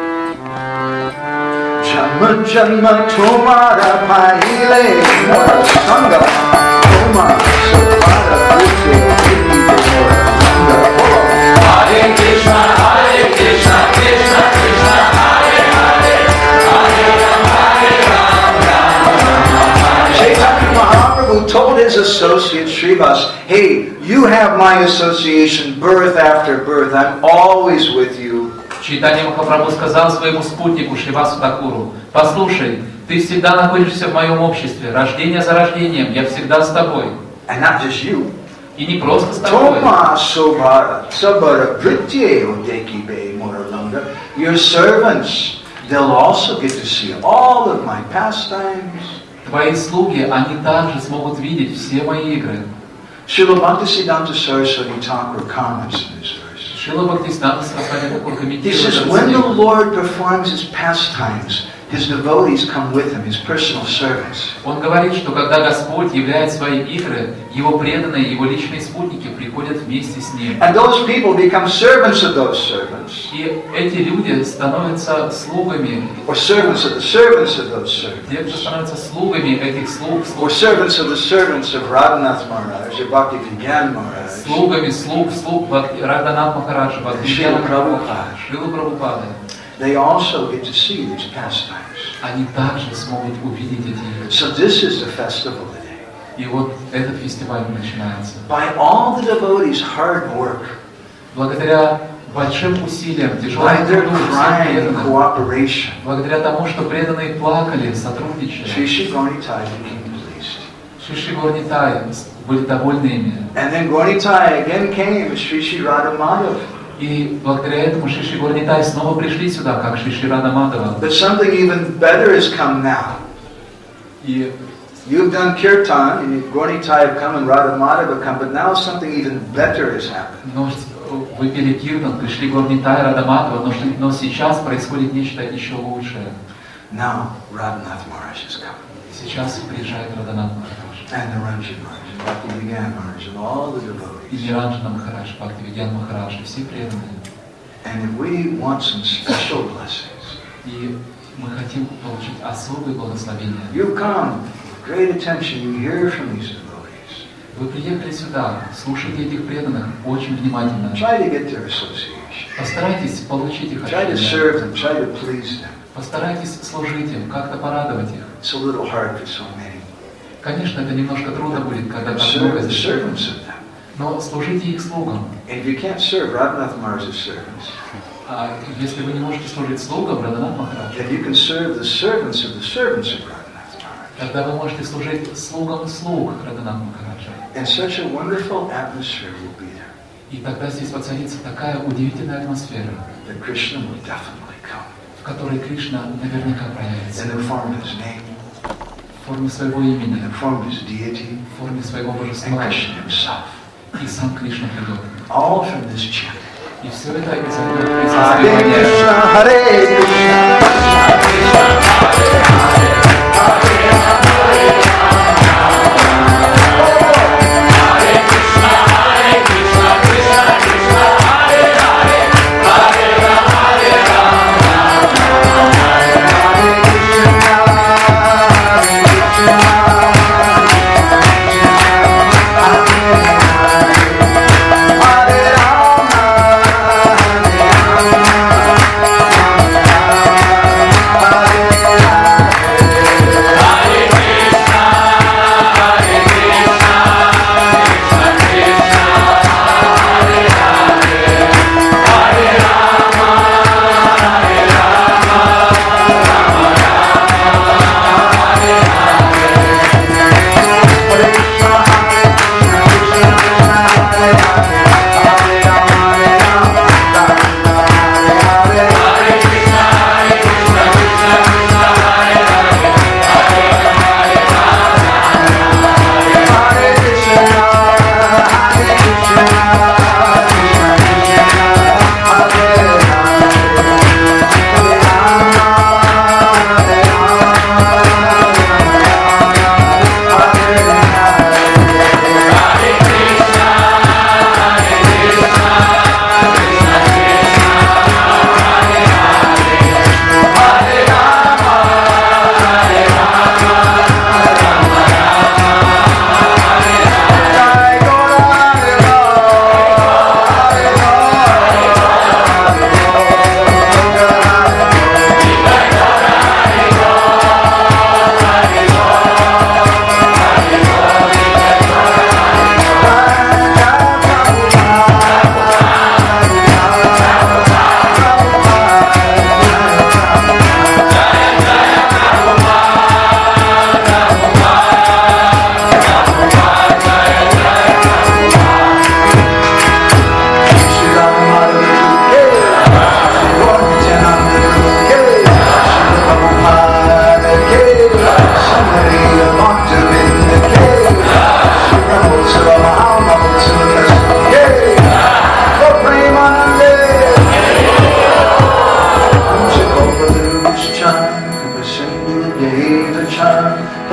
Janma janma tumara paile mora sanga tuma sapara bhute bhiti mora sanga. Hare Krishna, Krishna Krishna, Hare Hare, Hare Ram, Ram. Chaitanya Mahaprabhu told his associate Srivas, hey, you have my association birth after birth. I'm always with you. Чайтанья Махапрабху сказал своему спутнику Шривасу Такуру: «Послушай, ты всегда находишься в моем обществе, рождение за рождением, я всегда с тобой». And not just you. И не просто с тобой. Toma sobara sabara pritye odeki be moralanga. Your servants, they'll also get to see all of my pastimes. Твои слуги, они также смогут видеть все мои игры. Srila Bhaktisiddhanta Saraswati Thakur comments in this verse. Шрила Бхактисиданта Сарасвати Такур He комментирует says, этот when the стих. Lord performs his pastimes, his devotees come with him, his personal servants. Он говорит, что когда Господь являет свои игры, Его преданные, Его личные спутники приходят вместе с Ним. And those people become servants of those servants, И эти люди становятся слугами, or servants of those те, кто servants, становятся слугами этих слуг, or servants of the servants of Radhanath Maharaj, or Bhakti Vigyan Maharaj. слугами слуг Радханат Махараджа, Шрила Прабхупада. Шрила Прабхупады. They also get to see these pastimes. Они также смогут увидеть эти игры. So this is the festival today. И вот этот фестиваль начинается. By all the devotees' hard work, Благодаря большим усилиям, by тяжелому their труду всех crying and преданных, cooperation, благодаря тому, что преданные плакали, сотрудничали, Sri Sri Gauranitai became pleased. Шиши Горнитай были довольны ими. And then Gauranitai again came as Sri Sri Radha Madhav. И благодаря этому Шиши Горнитай снова пришли сюда, как Шиши Рада Мадхава. But something even better has come now. И You've done kirtan, and Gauranitai have come and Radha Madhav have come, but now something even better has happened. вы пели Киртан, пришли Горнитай, Рада Мадхава, но сейчас происходит нечто еще лучшее. Now Radhanath Maharaj has come. Сейчас приезжает Раданат Махарадж. And the Ranjan Maharaj, and Bhakti Vigyan Maharaj, and all the И devotees. Ниранджана Махарадж, Бхактивигьян Махарадж, и все преданные. And if we want some special blessings, И мы хотим получить особые благословения. you come with great attention, you hear from these devotees. Вы приехали сюда, слушайте этих преданных очень внимательно. Try to get their association. Постарайтесь получить их Try to общение. serve them, try to please them. Постарайтесь служить им, как-то порадовать их. It's a little hard for so many. Конечно, это немножко трудно будет, когда так Serve много the здесь. servants of them. Но служите их слугам. And if you can't serve Radhanath Maharaj's servants, А если вы не можете служить слугам Раданат Махараджа, then you can serve the servants of Radhanath Maharaj. тогда вы можете служить слугам слуг Раданат Махараджа. And such a wonderful atmosphere will be there И тогда здесь воцарится такая удивительная атмосфера, that Krishna will definitely come в которой Кришна наверняка проявится. in the form of his name, В форме своего in имени, the form of his deity, в форме своего and божества. Krishna himself. И сам Кришна придет. All from this chant. И все это из этого Hare присутствия. Krishna, Hare Krishna. Hare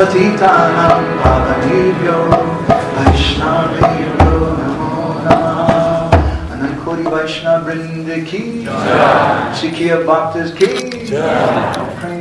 Patitanam Pavanebhyo Vaishnavebhyo Namo Namaha. Anant Vaishnava Vrinda ki Sikhiya Bhaktas ki